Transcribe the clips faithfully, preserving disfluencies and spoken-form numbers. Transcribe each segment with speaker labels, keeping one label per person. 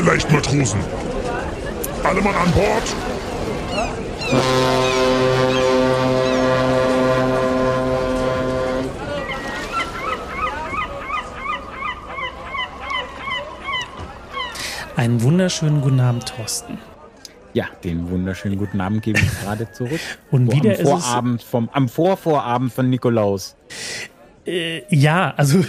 Speaker 1: ihr Leichtmatrosen. Alle Mann an Bord.
Speaker 2: Einen wunderschönen guten Abend, Thorsten.
Speaker 3: Ja, den wunderschönen guten Abend gebe ich gerade zurück.
Speaker 2: Und
Speaker 3: Vor,
Speaker 2: wieder
Speaker 3: am Vorabend
Speaker 2: ist es,
Speaker 3: vom, am Vorvorabend von Nikolaus.
Speaker 2: Äh, ja, also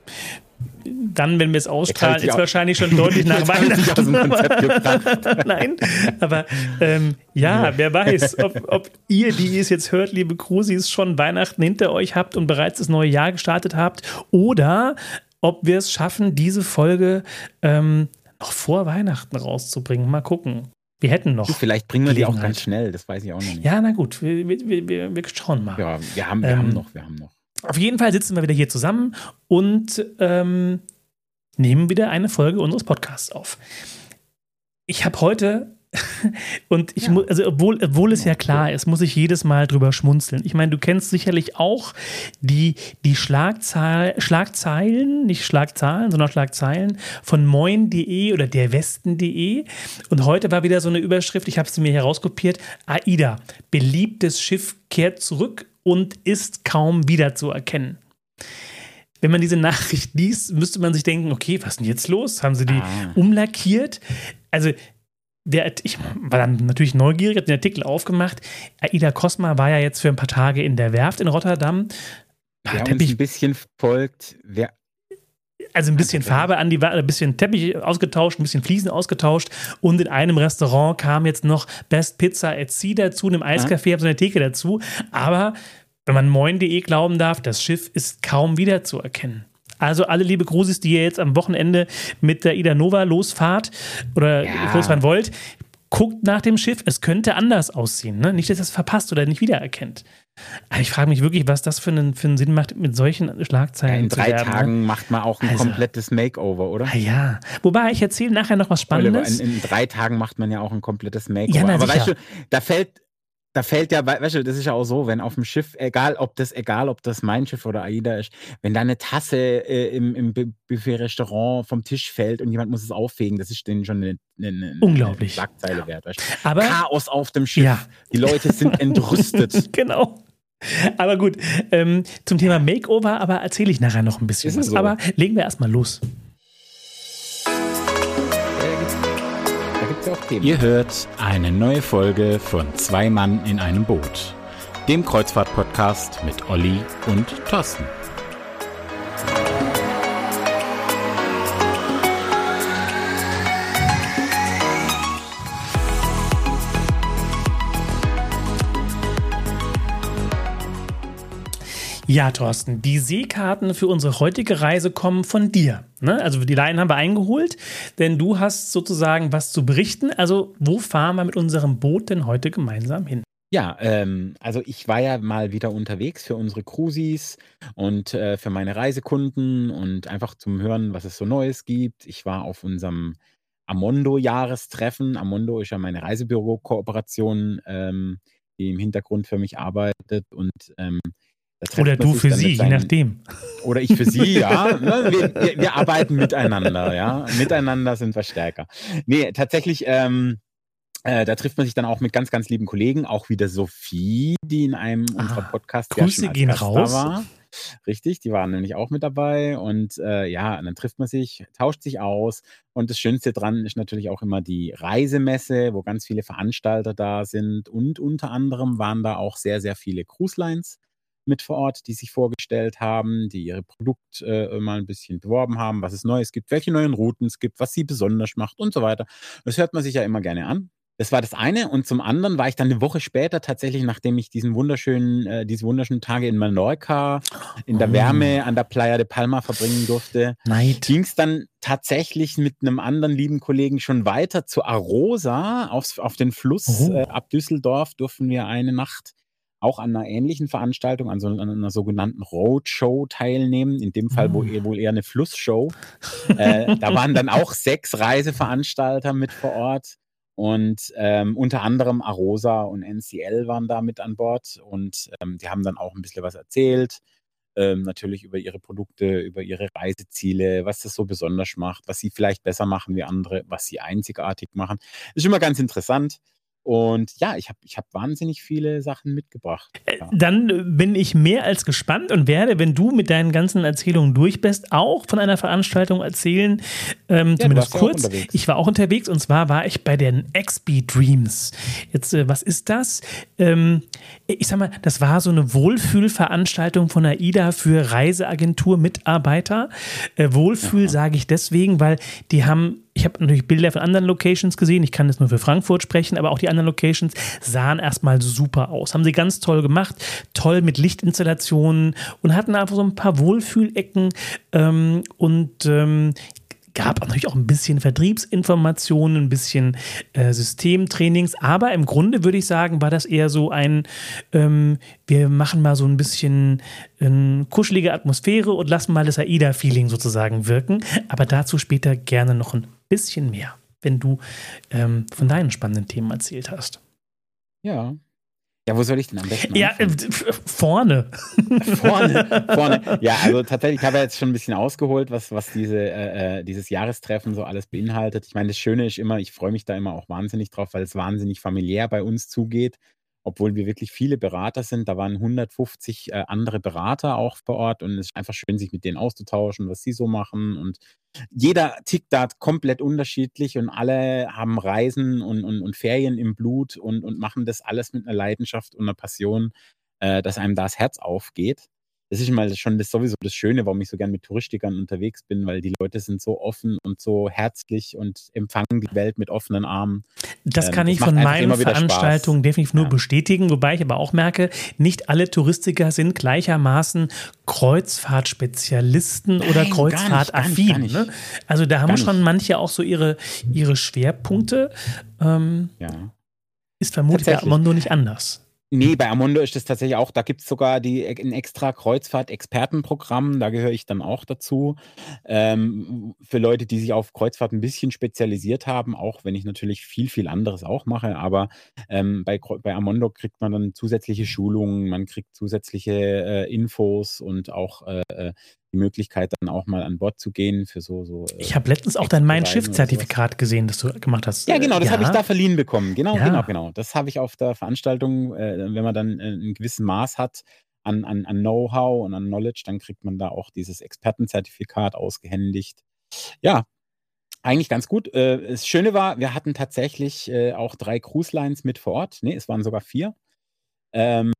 Speaker 2: dann, wenn wir es ausstrahlen, ist
Speaker 3: auch,
Speaker 2: wahrscheinlich schon deutlich nach Weihnachten. Aber, nein, aber ähm, ja, ja, wer weiß, ob, ob ihr, die es jetzt hört, liebe Krusis, schon Weihnachten hinter euch habt und bereits das neue Jahr gestartet habt oder ob wir es schaffen, diese Folge ähm, noch vor Weihnachten rauszubringen. Mal gucken. Wir hätten noch.
Speaker 3: Vielleicht bringen wir die auch ganz schnell, das weiß ich auch noch nicht.
Speaker 2: Ja, na gut, wir, wir, wir, wir schauen mal.
Speaker 3: Ja, wir haben, wir
Speaker 2: ähm,
Speaker 3: haben noch, wir haben noch.
Speaker 2: Auf jeden Fall sitzen wir wieder hier zusammen und ähm, nehmen wieder eine Folge unseres Podcasts auf. Ich habe heute und ich ja. muss, also obwohl, obwohl es ja klar ist, muss ich jedes Mal drüber schmunzeln. Ich meine, du kennst sicherlich auch die, die Schlagzahl, Schlagzeilen, nicht Schlagzahlen, sondern Schlagzeilen von moin punkt de oder derwesten punkt de. Und heute war wieder so eine Überschrift, ich habe sie mir herauskopiert: AIDA, beliebtes Schiff kehrt zurück und ist kaum wiederzuerkennen. Wenn man diese Nachricht liest, müsste man sich denken, okay, was ist denn jetzt los? Haben sie die ah. umlackiert? Also Der, ich war dann natürlich neugierig, habe den Artikel aufgemacht. AIDA Cosma war ja jetzt für ein paar Tage in der Werft in Rotterdam.
Speaker 3: Ja, Teppich, uns ein bisschen folgt. Wer
Speaker 2: also ein bisschen Farbe an die Wand, ein bisschen Teppich ausgetauscht, ein bisschen Fliesen ausgetauscht. Und in einem Restaurant kam jetzt noch Best Pizza at Sea dazu, in einem Eiscafé, ah. so eine Theke dazu. Aber wenn man moin punkt de glauben darf, das Schiff ist kaum wiederzuerkennen. Also alle liebe Krusis, die ihr jetzt am Wochenende mit der AIDA Nova losfahrt oder ja. losfahren wollt, guckt nach dem Schiff. Es könnte anders aussehen. Ne? Nicht, dass ihr es verpasst oder nicht wiedererkennt. Aber ich frage mich wirklich, was das für einen, für einen Sinn macht, mit solchen Schlagzeilen
Speaker 3: ja, in
Speaker 2: zu
Speaker 3: drei
Speaker 2: werben,
Speaker 3: Tagen
Speaker 2: ne?
Speaker 3: macht man auch ein also, komplettes Makeover, oder?
Speaker 2: Ah ja. Wobei, ich erzähle nachher noch was Spannendes.
Speaker 3: In, in drei Tagen macht man ja auch ein komplettes Makeover.
Speaker 2: Ja, na,
Speaker 3: aber
Speaker 2: sicher.
Speaker 3: weißt du, da fällt... Da fällt ja, weißt du, das ist ja auch so, wenn auf dem Schiff, egal ob das, egal ob das mein Schiff oder AIDA ist, wenn da eine Tasse äh, im, im Buffet-Restaurant vom Tisch fällt und jemand muss es auffegen, das ist denen schon eine, eine,
Speaker 2: Unglaublich.
Speaker 3: eine Schlagzeile wert. Weißt du?
Speaker 2: Aber,
Speaker 3: Chaos auf dem Schiff.
Speaker 2: Ja.
Speaker 3: Die Leute sind entrüstet.
Speaker 2: Genau. Aber gut, ähm, zum Thema Makeover, aber erzähle ich nachher noch ein bisschen
Speaker 3: ist
Speaker 2: was.
Speaker 3: So.
Speaker 2: Aber legen wir erstmal los.
Speaker 4: Ihr hört eine neue Folge von Zwei Mann in einem Boot, dem Kreuzfahrt-Podcast mit Olli und Thorsten.
Speaker 2: Ja, Thorsten, die Seekarten für unsere heutige Reise kommen von dir. Ne? Also die Laien haben wir eingeholt, denn du hast sozusagen was zu berichten. Also wo fahren wir mit unserem Boot denn heute gemeinsam hin?
Speaker 3: Ja, ähm, also ich war ja mal wieder unterwegs für unsere Cruisis und äh, für meine Reisekunden und einfach zum Hören, was es so Neues gibt. Ich war auf unserem Amondo-Jahrestreffen. Amondo ist ja meine Reisebüro-Kooperation, ähm, die im Hintergrund für mich arbeitet und ähm,
Speaker 2: oder du für sie, je nachdem.
Speaker 3: Oder ich für sie, ja. Wir, wir, wir arbeiten miteinander, ja. Miteinander sind wir stärker. Nee, tatsächlich, ähm, äh, da trifft man sich dann auch mit ganz, ganz lieben Kollegen, auch wieder Sophie, die in einem ah, unserer Podcasts
Speaker 2: ja schon als gehen
Speaker 3: Gast
Speaker 2: raus.
Speaker 3: Da war. Richtig, die waren nämlich auch mit dabei und äh, ja, und dann trifft man sich, tauscht sich aus und das Schönste dran ist natürlich auch immer die Reisemesse, wo ganz viele Veranstalter da sind und unter anderem waren da auch sehr, sehr viele Cruise Lines mit vor Ort, die sich vorgestellt haben, die ihre Produkte äh, mal ein bisschen beworben haben, was es Neues gibt, welche neuen Routen es gibt, was sie besonders macht und so weiter. Das hört man sich ja immer gerne an. Das war das eine. Und zum anderen war ich dann eine Woche später tatsächlich, nachdem ich diesen wunderschönen, äh, diese wunderschönen Tage in Mallorca in der
Speaker 2: Oh.
Speaker 3: Wärme an der Playa de Palma verbringen durfte,
Speaker 2: Neid.
Speaker 3: ging es dann tatsächlich mit einem anderen lieben Kollegen schon weiter zu Arosa aufs, auf den Fluss.
Speaker 2: Oh.
Speaker 3: Äh, ab Düsseldorf durften wir eine Nacht auch an einer ähnlichen Veranstaltung, an so an einer sogenannten Roadshow teilnehmen, in dem Fall wohl, wohl eher eine Flussshow. äh, da waren dann auch sechs Reiseveranstalter mit vor Ort und ähm, unter anderem Arosa und N C L waren da mit an Bord und ähm, die haben dann auch ein bisschen was erzählt, ähm, natürlich über ihre Produkte, über ihre Reiseziele, was das so besonders macht, was sie vielleicht besser machen wie andere, was sie einzigartig machen. Ist immer ganz interessant. Und ja, ich habe ich hab wahnsinnig viele Sachen mitgebracht. Ja.
Speaker 2: Dann bin ich mehr als gespannt und werde, wenn du mit deinen ganzen Erzählungen durch bist, auch von einer Veranstaltung erzählen, ähm,
Speaker 3: Ja, du
Speaker 2: zumindest
Speaker 3: warst ja auch
Speaker 2: kurz.
Speaker 3: unterwegs.
Speaker 2: Ich war auch unterwegs und zwar war ich bei den X B Dreams. Jetzt, äh, was ist das? Ähm, ich sag mal, das war so eine Wohlfühlveranstaltung von AIDA für Reiseagentur-Mitarbeiter. Äh, Wohlfühl sage ich deswegen, weil die haben ich habe natürlich Bilder von anderen Locations gesehen. Ich kann jetzt nur für Frankfurt sprechen, aber auch die anderen Locations sahen erstmal super aus. Haben sie ganz toll gemacht, toll mit Lichtinstallationen und hatten einfach so ein paar Wohlfühlecken ähm, und ähm, gab natürlich auch ein bisschen Vertriebsinformationen, ein bisschen äh, Systemtrainings, aber im Grunde würde ich sagen, war das eher so ein, ähm, wir machen mal so ein bisschen eine kuschelige Atmosphäre und lassen mal das AIDA-Feeling sozusagen wirken, aber dazu später gerne noch ein bisschen mehr, wenn du ähm, von deinen spannenden Themen erzählt hast.
Speaker 3: Ja. Ja, wo soll ich denn am besten
Speaker 2: Ja, äh,
Speaker 3: anfangen?
Speaker 2: f- vorne.
Speaker 3: Vorne, vorne. Ja, also tatsächlich, ich habe ja jetzt schon ein bisschen ausgeholt, was, was diese, äh, äh, dieses Jahrestreffen so alles beinhaltet. Ich meine, das Schöne ist immer, ich freue mich da immer auch wahnsinnig drauf, weil es wahnsinnig familiär bei uns zugeht, obwohl wir wirklich viele Berater sind. Da waren hundertfünfzig äh, andere Berater auch vor Ort und es ist einfach schön, sich mit denen auszutauschen, was sie so machen. Und jeder tickt da komplett unterschiedlich und alle haben Reisen und, und, und Ferien im Blut und, und machen das alles mit einer Leidenschaft und einer Passion, äh, dass einem da das Herz aufgeht. Das ist mal schon das sowieso das Schöne, warum ich so gern mit Touristikern unterwegs bin, weil die Leute sind so offen und so herzlich und empfangen die Welt mit offenen Armen.
Speaker 2: Das
Speaker 3: Ähm,
Speaker 2: kann
Speaker 3: das
Speaker 2: ich
Speaker 3: macht
Speaker 2: von
Speaker 3: einfach
Speaker 2: meinen
Speaker 3: immer wieder Spaß.
Speaker 2: Veranstaltungen definitiv nur
Speaker 3: Ja.
Speaker 2: bestätigen, wobei ich aber auch merke, nicht alle Touristiker sind gleichermaßen Kreuzfahrtspezialisten oder
Speaker 3: Nein, gar nicht, gar nicht,
Speaker 2: Kreuzfahrtaffin.
Speaker 3: gar nicht.
Speaker 2: Ne? Also da haben
Speaker 3: Gar
Speaker 2: schon
Speaker 3: nicht.
Speaker 2: manche auch so ihre, ihre Schwerpunkte. Ähm,
Speaker 3: Ja.
Speaker 2: ist vermutlich bei
Speaker 3: Tatsächlich.
Speaker 2: Amondo nicht anders.
Speaker 3: Nee, bei Amondo ist das tatsächlich auch, da gibt es sogar die, ein extra Kreuzfahrt-Expertenprogramm, da gehöre ich dann auch dazu. Ähm, für Leute, die sich auf Kreuzfahrt ein bisschen spezialisiert haben, auch wenn ich natürlich viel, viel anderes auch mache, aber ähm, bei, Kreu- bei Amondo kriegt man dann zusätzliche Schulungen, man kriegt zusätzliche äh, Infos und auch äh, äh, die Möglichkeit, dann auch mal an Bord zu gehen für so, so äh,
Speaker 2: Ich habe letztens auch dein
Speaker 3: Expo-Reisen oder sowas.
Speaker 2: Mein-Schiff-Zertifikat gesehen, das du gemacht hast.
Speaker 3: Ja, genau, das habe ich
Speaker 2: Ja.
Speaker 3: da verliehen bekommen. Genau,
Speaker 2: Ja.
Speaker 3: genau, genau. Das habe ich auf der Veranstaltung, äh, wenn man dann äh, ein gewisses Maß hat an, an, an Know-how und an Knowledge, dann kriegt man da auch dieses Expertenzertifikat ausgehändigt. Ja, eigentlich ganz gut. Äh, das Schöne war, wir hatten tatsächlich äh, auch drei Cruise Lines mit vor Ort. Nee, es waren sogar vier. Ähm,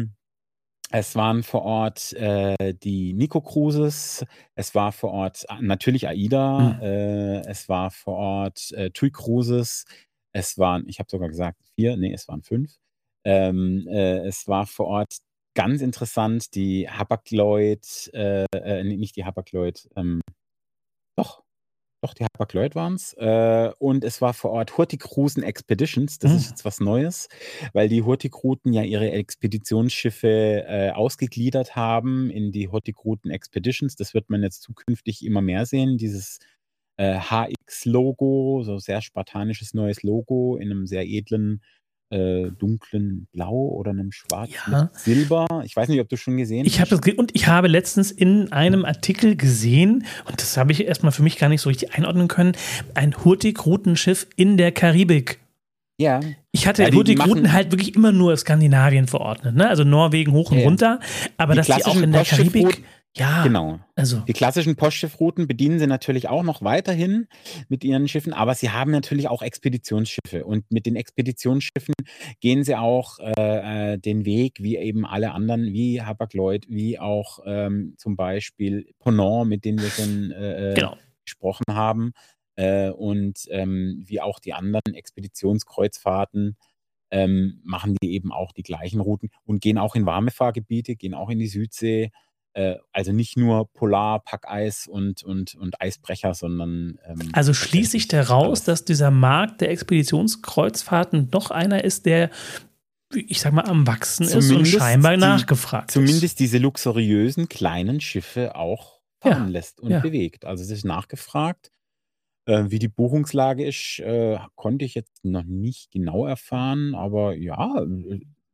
Speaker 3: es waren vor Ort äh, die Nico Cruises, es war vor Ort äh, natürlich AIDA,
Speaker 2: Hm.
Speaker 3: äh, es war vor Ort äh, TUI Cruises, es waren, ich habe sogar gesagt vier, nee, es waren fünf. Ähm, äh, es war vor Ort ganz interessant die Hapag-Lloyd, äh, äh, nee, nicht die Hapag-Lloyd, ähm, doch, doch, die Hapag-Lloyd waren es. Äh, und es war vor Ort Hurtigruten Expeditions. Das
Speaker 2: Hm.
Speaker 3: ist jetzt was Neues, weil die Hurtigruten ja ihre Expeditionsschiffe äh, ausgegliedert haben in die Hurtigruten Expeditions. Das wird man jetzt zukünftig immer mehr sehen. Dieses äh, H X-Logo, so sehr spartanisches neues Logo in einem sehr edlen, äh, dunklen Blau oder einem Schwarz
Speaker 2: Ja.
Speaker 3: mit Silber. Ich weiß nicht, ob du schon gesehen
Speaker 2: Ich habe
Speaker 3: hast.
Speaker 2: das ge- und ich habe letztens in einem Artikel gesehen, und das habe ich erstmal für mich gar nicht so richtig einordnen können, ein Hurtigrutenschiff in der Karibik.
Speaker 3: Ja.
Speaker 2: Ich hatte
Speaker 3: Ja, die- die
Speaker 2: Hurtigruten
Speaker 3: machen-
Speaker 2: halt wirklich immer nur Skandinavien verordnet, ne? Also Norwegen hoch und
Speaker 3: Ja, ja.
Speaker 2: runter, aber
Speaker 3: Die
Speaker 2: dass die auch
Speaker 3: klassischen
Speaker 2: in der Karibik,
Speaker 3: Postschiffrouten-
Speaker 2: ja,
Speaker 3: Genau.
Speaker 2: also
Speaker 3: Die klassischen Postschiffrouten bedienen sie natürlich auch noch weiterhin mit ihren Schiffen, aber sie haben natürlich auch Expeditionsschiffe. Und mit den Expeditionsschiffen gehen sie auch äh, äh, den Weg, wie eben alle anderen, wie Hapag-Lloyd, wie auch ähm, zum Beispiel Ponant, mit denen wir schon äh, äh,
Speaker 2: genau.
Speaker 3: gesprochen haben, äh, und ähm, wie auch die anderen Expeditionskreuzfahrten. Ähm, machen die eben auch die gleichen Routen und gehen auch in warme Fahrgebiete, gehen auch in die Südsee. Äh, also nicht nur Polar, Packeis und, und, und Eisbrecher, sondern ähm,
Speaker 2: Also schließe ich
Speaker 3: tatsächlich
Speaker 2: daraus,
Speaker 3: alles.
Speaker 2: dass dieser Markt der Expeditionskreuzfahrten doch einer ist, der, ich sag mal, am Wachsen ist und
Speaker 3: Zumindest
Speaker 2: scheinbar
Speaker 3: die-
Speaker 2: nachgefragt ist.
Speaker 3: Zumindest diese luxuriösen kleinen Schiffe auch fahren
Speaker 2: Ja,
Speaker 3: lässt und
Speaker 2: ja.
Speaker 3: bewegt. Also es ist nachgefragt. Äh, wie die Buchungslage ist, äh, konnte ich jetzt noch nicht genau erfahren, aber ja, äh,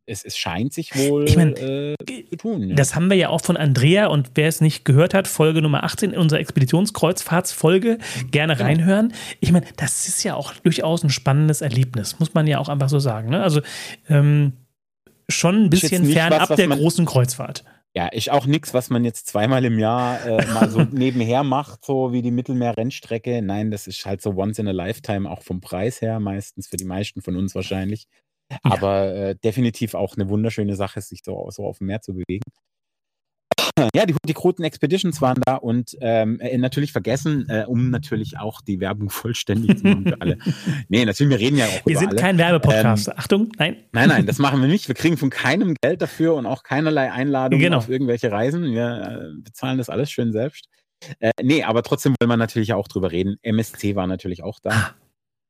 Speaker 3: es, es scheint sich wohl
Speaker 2: Ich mein,
Speaker 3: äh, zu tun. Ja.
Speaker 2: Das haben wir ja auch von Andrea, und wer es nicht gehört hat, Folge Nummer achtzehn in unserer Expeditionskreuzfahrtsfolge, gerne reinhören. Ich meine, das ist ja auch durchaus ein spannendes Erlebnis, muss man ja auch einfach so sagen. Ne? Also ähm, schon ein bisschen fernab der man, großen Kreuzfahrt.
Speaker 3: Ja, ist auch nichts, was man jetzt zweimal im Jahr äh, mal so nebenher macht, so wie die Mittelmeer-Rennstrecke. Nein, das ist halt so once in a lifetime, auch vom Preis her meistens, für die meisten von uns wahrscheinlich. Aber äh, definitiv auch eine wunderschöne Sache, sich so, so auf dem Meer zu bewegen. Ja, die Hurtigruten Expeditions waren da und ähm, äh, natürlich vergessen, äh, um natürlich auch die Werbung vollständig zu machen für alle. Nee, natürlich, wir reden ja auch
Speaker 2: wir
Speaker 3: über alle.
Speaker 2: Wir sind kein Werbepodcast. Ähm, Achtung, nein.
Speaker 3: Nein, nein, das machen wir nicht. Wir kriegen von keinem Geld dafür und auch keinerlei Einladungen genau. auf irgendwelche Reisen. Wir äh, bezahlen das alles schön selbst. Äh, nee, aber trotzdem will man natürlich auch drüber reden. M S C war natürlich auch da. Ah.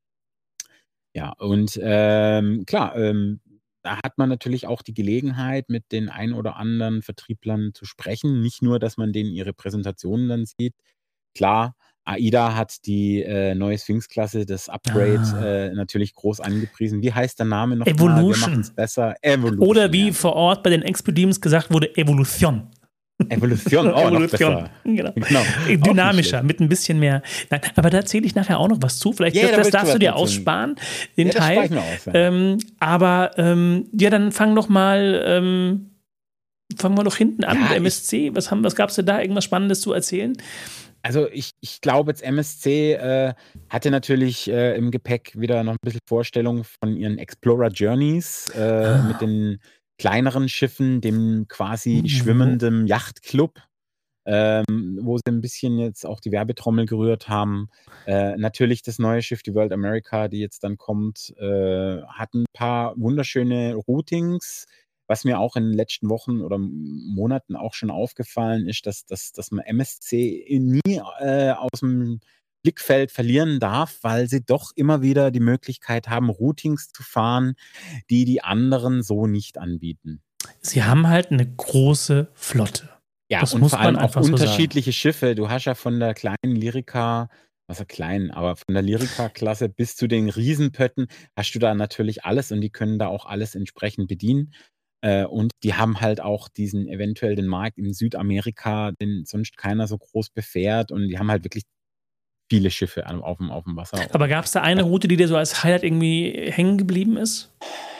Speaker 3: Ja, und ähm, klar, ähm, da hat man natürlich auch die Gelegenheit, mit den ein oder anderen Vertrieblern zu sprechen. Nicht nur, dass man denen ihre Präsentationen dann sieht. Klar, AIDA hat die äh, neue Sphinx-Klasse, das Upgrade, ah. äh, natürlich groß angepriesen. Wie heißt der Name noch?
Speaker 2: Evolution.
Speaker 3: Mal? Wir machen's besser. Evolution.
Speaker 2: Oder wie
Speaker 3: ja.
Speaker 2: vor Ort bei den Expeditions gesagt wurde, Evolution.
Speaker 3: Evolution, oh,
Speaker 2: Evolution.
Speaker 3: Noch besser.
Speaker 2: Genau.
Speaker 3: genau.
Speaker 2: Dynamischer, mit ein bisschen mehr. Nein, aber da erzähle ich nachher auch noch was zu. Vielleicht yeah, das, das darfst du dir aussparen, den
Speaker 3: ja,
Speaker 2: Teil.
Speaker 3: Das aus, ja.
Speaker 2: ähm, aber ähm, ja, dann fang doch mal, ähm, fangen wir doch hinten an ja, mit M S C. Was, was gab es denn da? Irgendwas Spannendes zu erzählen?
Speaker 3: Also ich, ich glaube, jetzt M S C äh, hatte natürlich äh, im Gepäck wieder noch ein bisschen Vorstellung von ihren Explorer Journeys äh, ah. mit den kleineren Schiffen, dem quasi mhm. schwimmenden Yachtclub, ähm, wo sie ein bisschen jetzt auch die Werbetrommel gerührt haben. Äh, natürlich das neue Schiff, die World America, die jetzt dann kommt, äh, hat ein paar wunderschöne Routings. Was mir auch in den letzten Wochen oder Monaten auch schon aufgefallen ist, dass, dass, dass man M S C nie äh, aus dem Blickfeld verlieren darf, weil sie doch immer wieder die Möglichkeit haben, Routings zu fahren, die die anderen so nicht anbieten.
Speaker 2: Sie haben halt eine große Flotte.
Speaker 3: Ja,
Speaker 2: das
Speaker 3: und
Speaker 2: muss
Speaker 3: vor allem
Speaker 2: man
Speaker 3: auch unterschiedliche so Schiffe. Du hast ja von der kleinen Lyrica, was ja klein, aber von der Lyrica-Klasse bis zu den Riesenpötten hast du da natürlich alles und die können da auch alles entsprechend bedienen. Äh, und die haben halt auch diesen, eventuell den Markt in Südamerika, den sonst keiner so groß befährt und die haben halt wirklich viele Schiffe auf dem, auf dem Wasser.
Speaker 2: Aber gab es da eine Route, die dir so als Highlight irgendwie hängen geblieben ist?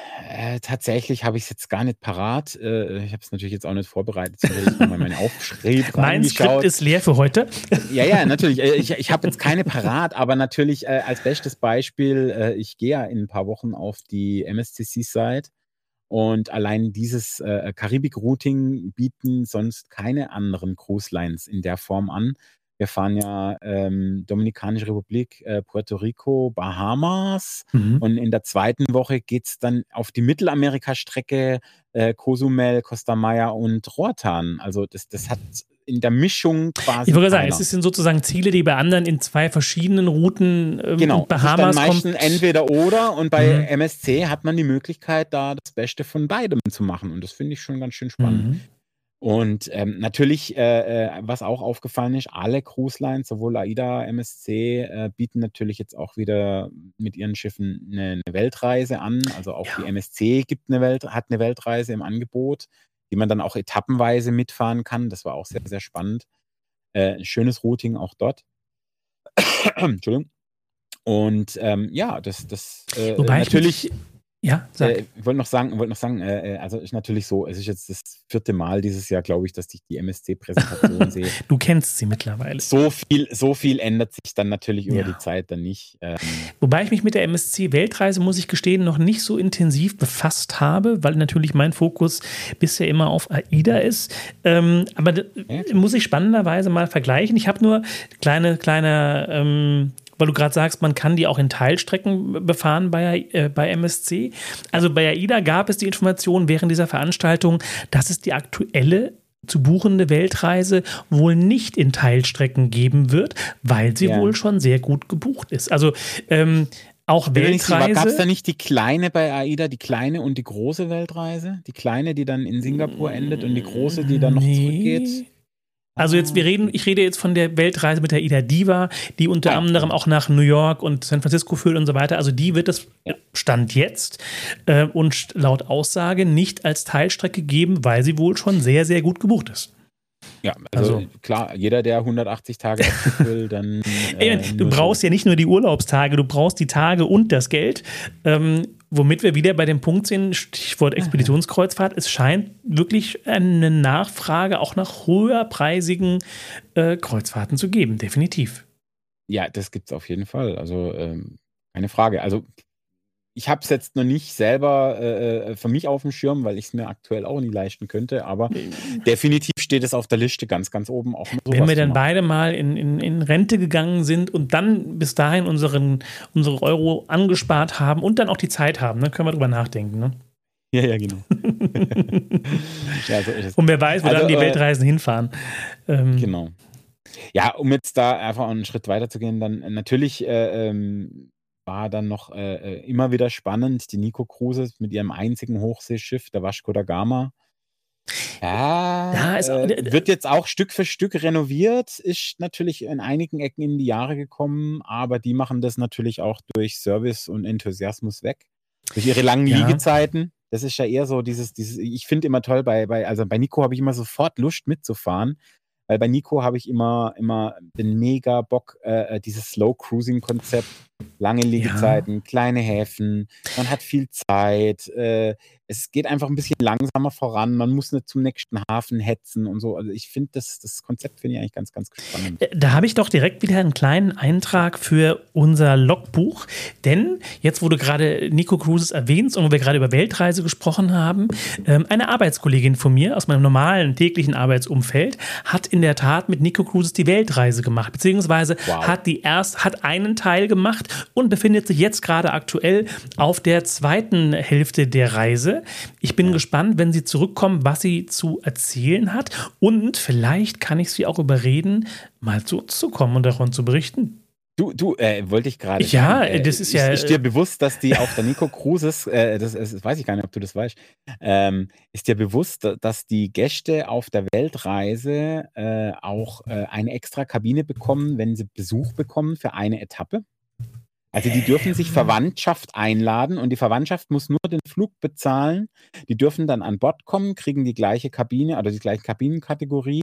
Speaker 3: Äh, tatsächlich habe ich es jetzt gar nicht parat. Äh, ich habe es natürlich jetzt auch nicht vorbereitet. Ich habe mal meinen Aufschrieb
Speaker 2: Mein Skript ist leer für heute.
Speaker 3: Ja, ja, natürlich. Ich, ich habe jetzt keine parat, aber natürlich äh, als bestes Beispiel, äh, ich gehe ja in ein paar Wochen auf die M S C Seaside und allein dieses äh, Karibik-Routing bieten sonst keine anderen Cruise Lines in der Form an. Wir fahren ja ähm, Dominikanische Republik, äh, Puerto Rico, Bahamas mhm. und in der zweiten Woche geht es dann auf die Mittelamerika-Strecke äh, Cozumel, Costa Maya und Roatan. Also das, das hat in der Mischung quasi.
Speaker 2: Ich würde sagen, es sind sozusagen Ziele, die bei anderen in zwei verschiedenen Routen ähm,
Speaker 3: genau,
Speaker 2: Bahamas
Speaker 3: kommen. Meistens entweder oder und bei
Speaker 2: mhm.
Speaker 3: M S C hat man die Möglichkeit, da das Beste von beidem zu machen und das finde ich schon ganz schön spannend. Mhm. Und ähm, natürlich, äh, äh, was auch aufgefallen ist, alle Cruise Lines, sowohl AIDA, M S C, äh, bieten natürlich jetzt auch wieder mit ihren Schiffen eine, eine Weltreise an. Also auch ja. die M S C gibt eine Welt, hat eine Weltreise im Angebot, die man dann auch etappenweise mitfahren kann. Das war auch sehr, sehr spannend. Äh, ein schönes Routing auch dort. Entschuldigung. Und ähm, ja, das, das äh,
Speaker 2: Wobei
Speaker 3: natürlich.
Speaker 2: Ich Ja, sag.
Speaker 3: Äh, ich wollte noch sagen, wollte noch sagen, äh, also ist natürlich so, es ist jetzt das vierte Mal dieses Jahr, glaube ich, dass ich die M S C-Präsentation sehe.
Speaker 2: Du kennst sie mittlerweile.
Speaker 3: So viel, so viel ändert sich dann natürlich über
Speaker 2: ja.
Speaker 3: die Zeit dann nicht. Ähm.
Speaker 2: Wobei ich mich mit der M S C-Weltreise, muss ich gestehen, noch nicht so intensiv befasst habe, weil natürlich mein Fokus bisher immer auf AIDA ist. Ähm, aber ja. muss ich spannenderweise mal vergleichen. Ich habe nur kleine, kleine ähm, weil du gerade sagst, man kann die auch in Teilstrecken befahren bei, äh, bei M S C. Also bei AIDA gab es die Information während dieser Veranstaltung, dass es die aktuelle zu buchende Weltreise wohl nicht in Teilstrecken geben wird, weil sie ja. wohl schon sehr gut gebucht ist. Also ähm, auch Weltreise.
Speaker 3: Gab es da nicht die kleine bei AIDA, die kleine und die große Weltreise? Die kleine, die dann in Singapur endet und die große, die dann noch
Speaker 2: nee.
Speaker 3: zurückgeht?
Speaker 2: Also jetzt, wir reden, ich rede jetzt von der Weltreise mit der Ida Diva, die unter
Speaker 3: Ah,
Speaker 2: anderem auch nach New York und San Francisco führt und so weiter. Also die wird es Stand jetzt äh, und laut Aussage nicht als Teilstrecke geben, weil sie wohl schon sehr, sehr gut gebucht ist.
Speaker 3: Ja, also,
Speaker 2: Also-
Speaker 3: klar, jeder, der hundertachtzig Tage auf will, dann.
Speaker 2: Ey,
Speaker 3: äh,
Speaker 2: du
Speaker 3: nur
Speaker 2: brauchst
Speaker 3: so.
Speaker 2: ja nicht nur die Urlaubstage, du brauchst die Tage und das Geld. Ähm, womit wir wieder bei dem Punkt sind, Stichwort Expeditionskreuzfahrt, es scheint wirklich eine Nachfrage auch nach höherpreisigen äh, Kreuzfahrten zu geben, definitiv.
Speaker 3: Ja, das gibt es auf jeden Fall. Also, ähm, keine Frage. Also, ich habe es jetzt noch nicht selber äh, für mich auf dem Schirm, weil ich es mir aktuell auch nie leisten könnte, aber definitiv steht es auf der Liste ganz, ganz oben auch mal sowas
Speaker 2: Wenn wir
Speaker 3: zu
Speaker 2: dann
Speaker 3: machen.
Speaker 2: beide mal in, in, in Rente gegangen sind und dann bis dahin unseren, unsere Euro angespart haben und dann auch die Zeit haben, dann können wir drüber nachdenken. Ne?
Speaker 3: Ja, ja, genau. Ja, so ist es.
Speaker 2: Und wer weiß, wo
Speaker 3: Also,
Speaker 2: dann die
Speaker 3: äh,
Speaker 2: Weltreisen hinfahren. Ähm,
Speaker 3: Genau. Ja, um jetzt da einfach einen Schritt weiter zu gehen, dann äh, natürlich äh, ähm, war dann noch äh, äh, immer wieder spannend, die Nico Cruises mit ihrem einzigen Hochseeschiff, der Vasco da Gama. Ja,
Speaker 2: Ja, ist auch-
Speaker 3: äh, wird jetzt auch Stück für Stück renoviert, ist natürlich in einigen Ecken in die Jahre gekommen, aber die machen das natürlich auch durch Service und Enthusiasmus weg. Durch ihre langen
Speaker 2: Ja.
Speaker 3: Liegezeiten. Das ist ja eher so dieses, dieses ich finde immer toll, bei, bei, also bei Nico habe ich immer sofort Lust mitzufahren, weil bei Nico habe ich immer, immer den mega Bock, äh, dieses Slow-Cruising-Konzept, lange Liegezeiten, kleine Häfen, man hat viel Zeit, äh, es geht einfach ein bisschen langsamer voran, man muss nicht zum nächsten Hafen hetzen und so. Also ich finde, das, das Konzept finde ich eigentlich ganz, ganz spannend.
Speaker 2: Äh, Da habe ich doch direkt wieder einen kleinen Eintrag für unser Logbuch. Denn jetzt, wo du gerade Nico Cruises erwähnst und wo wir gerade über Weltreise gesprochen haben, ähm, eine Arbeitskollegin von mir aus meinem normalen täglichen Arbeitsumfeld hat in der Tat mit Nico Cruises die Weltreise gemacht, beziehungsweise
Speaker 3: Wow.
Speaker 2: hat die erst hat einen Teil gemacht und befindet sich jetzt gerade aktuell auf der zweiten Hälfte der Reise. Ich bin gespannt, wenn sie zurückkommt, was sie zu erzählen hat. Und vielleicht kann ich sie auch überreden, mal zu uns zu kommen und davon zu berichten.
Speaker 3: Du, du, äh, wollte ich gerade
Speaker 2: Ja,
Speaker 3: sagen, äh,
Speaker 2: das ist ja,
Speaker 3: Ist, ist dir bewusst, dass die auf der Nico Cruises, äh, das, das weiß ich gar nicht, ob du das weißt, ähm, ist dir bewusst, da- dass die Gäste auf der Weltreise äh, auch äh, eine extra Kabine bekommen, wenn sie Besuch bekommen für eine Etappe? Also die dürfen sich Verwandtschaft einladen und die Verwandtschaft muss nur den Flug bezahlen. Die dürfen dann an Bord kommen, kriegen die gleiche Kabine, also die gleiche Kabinenkategorie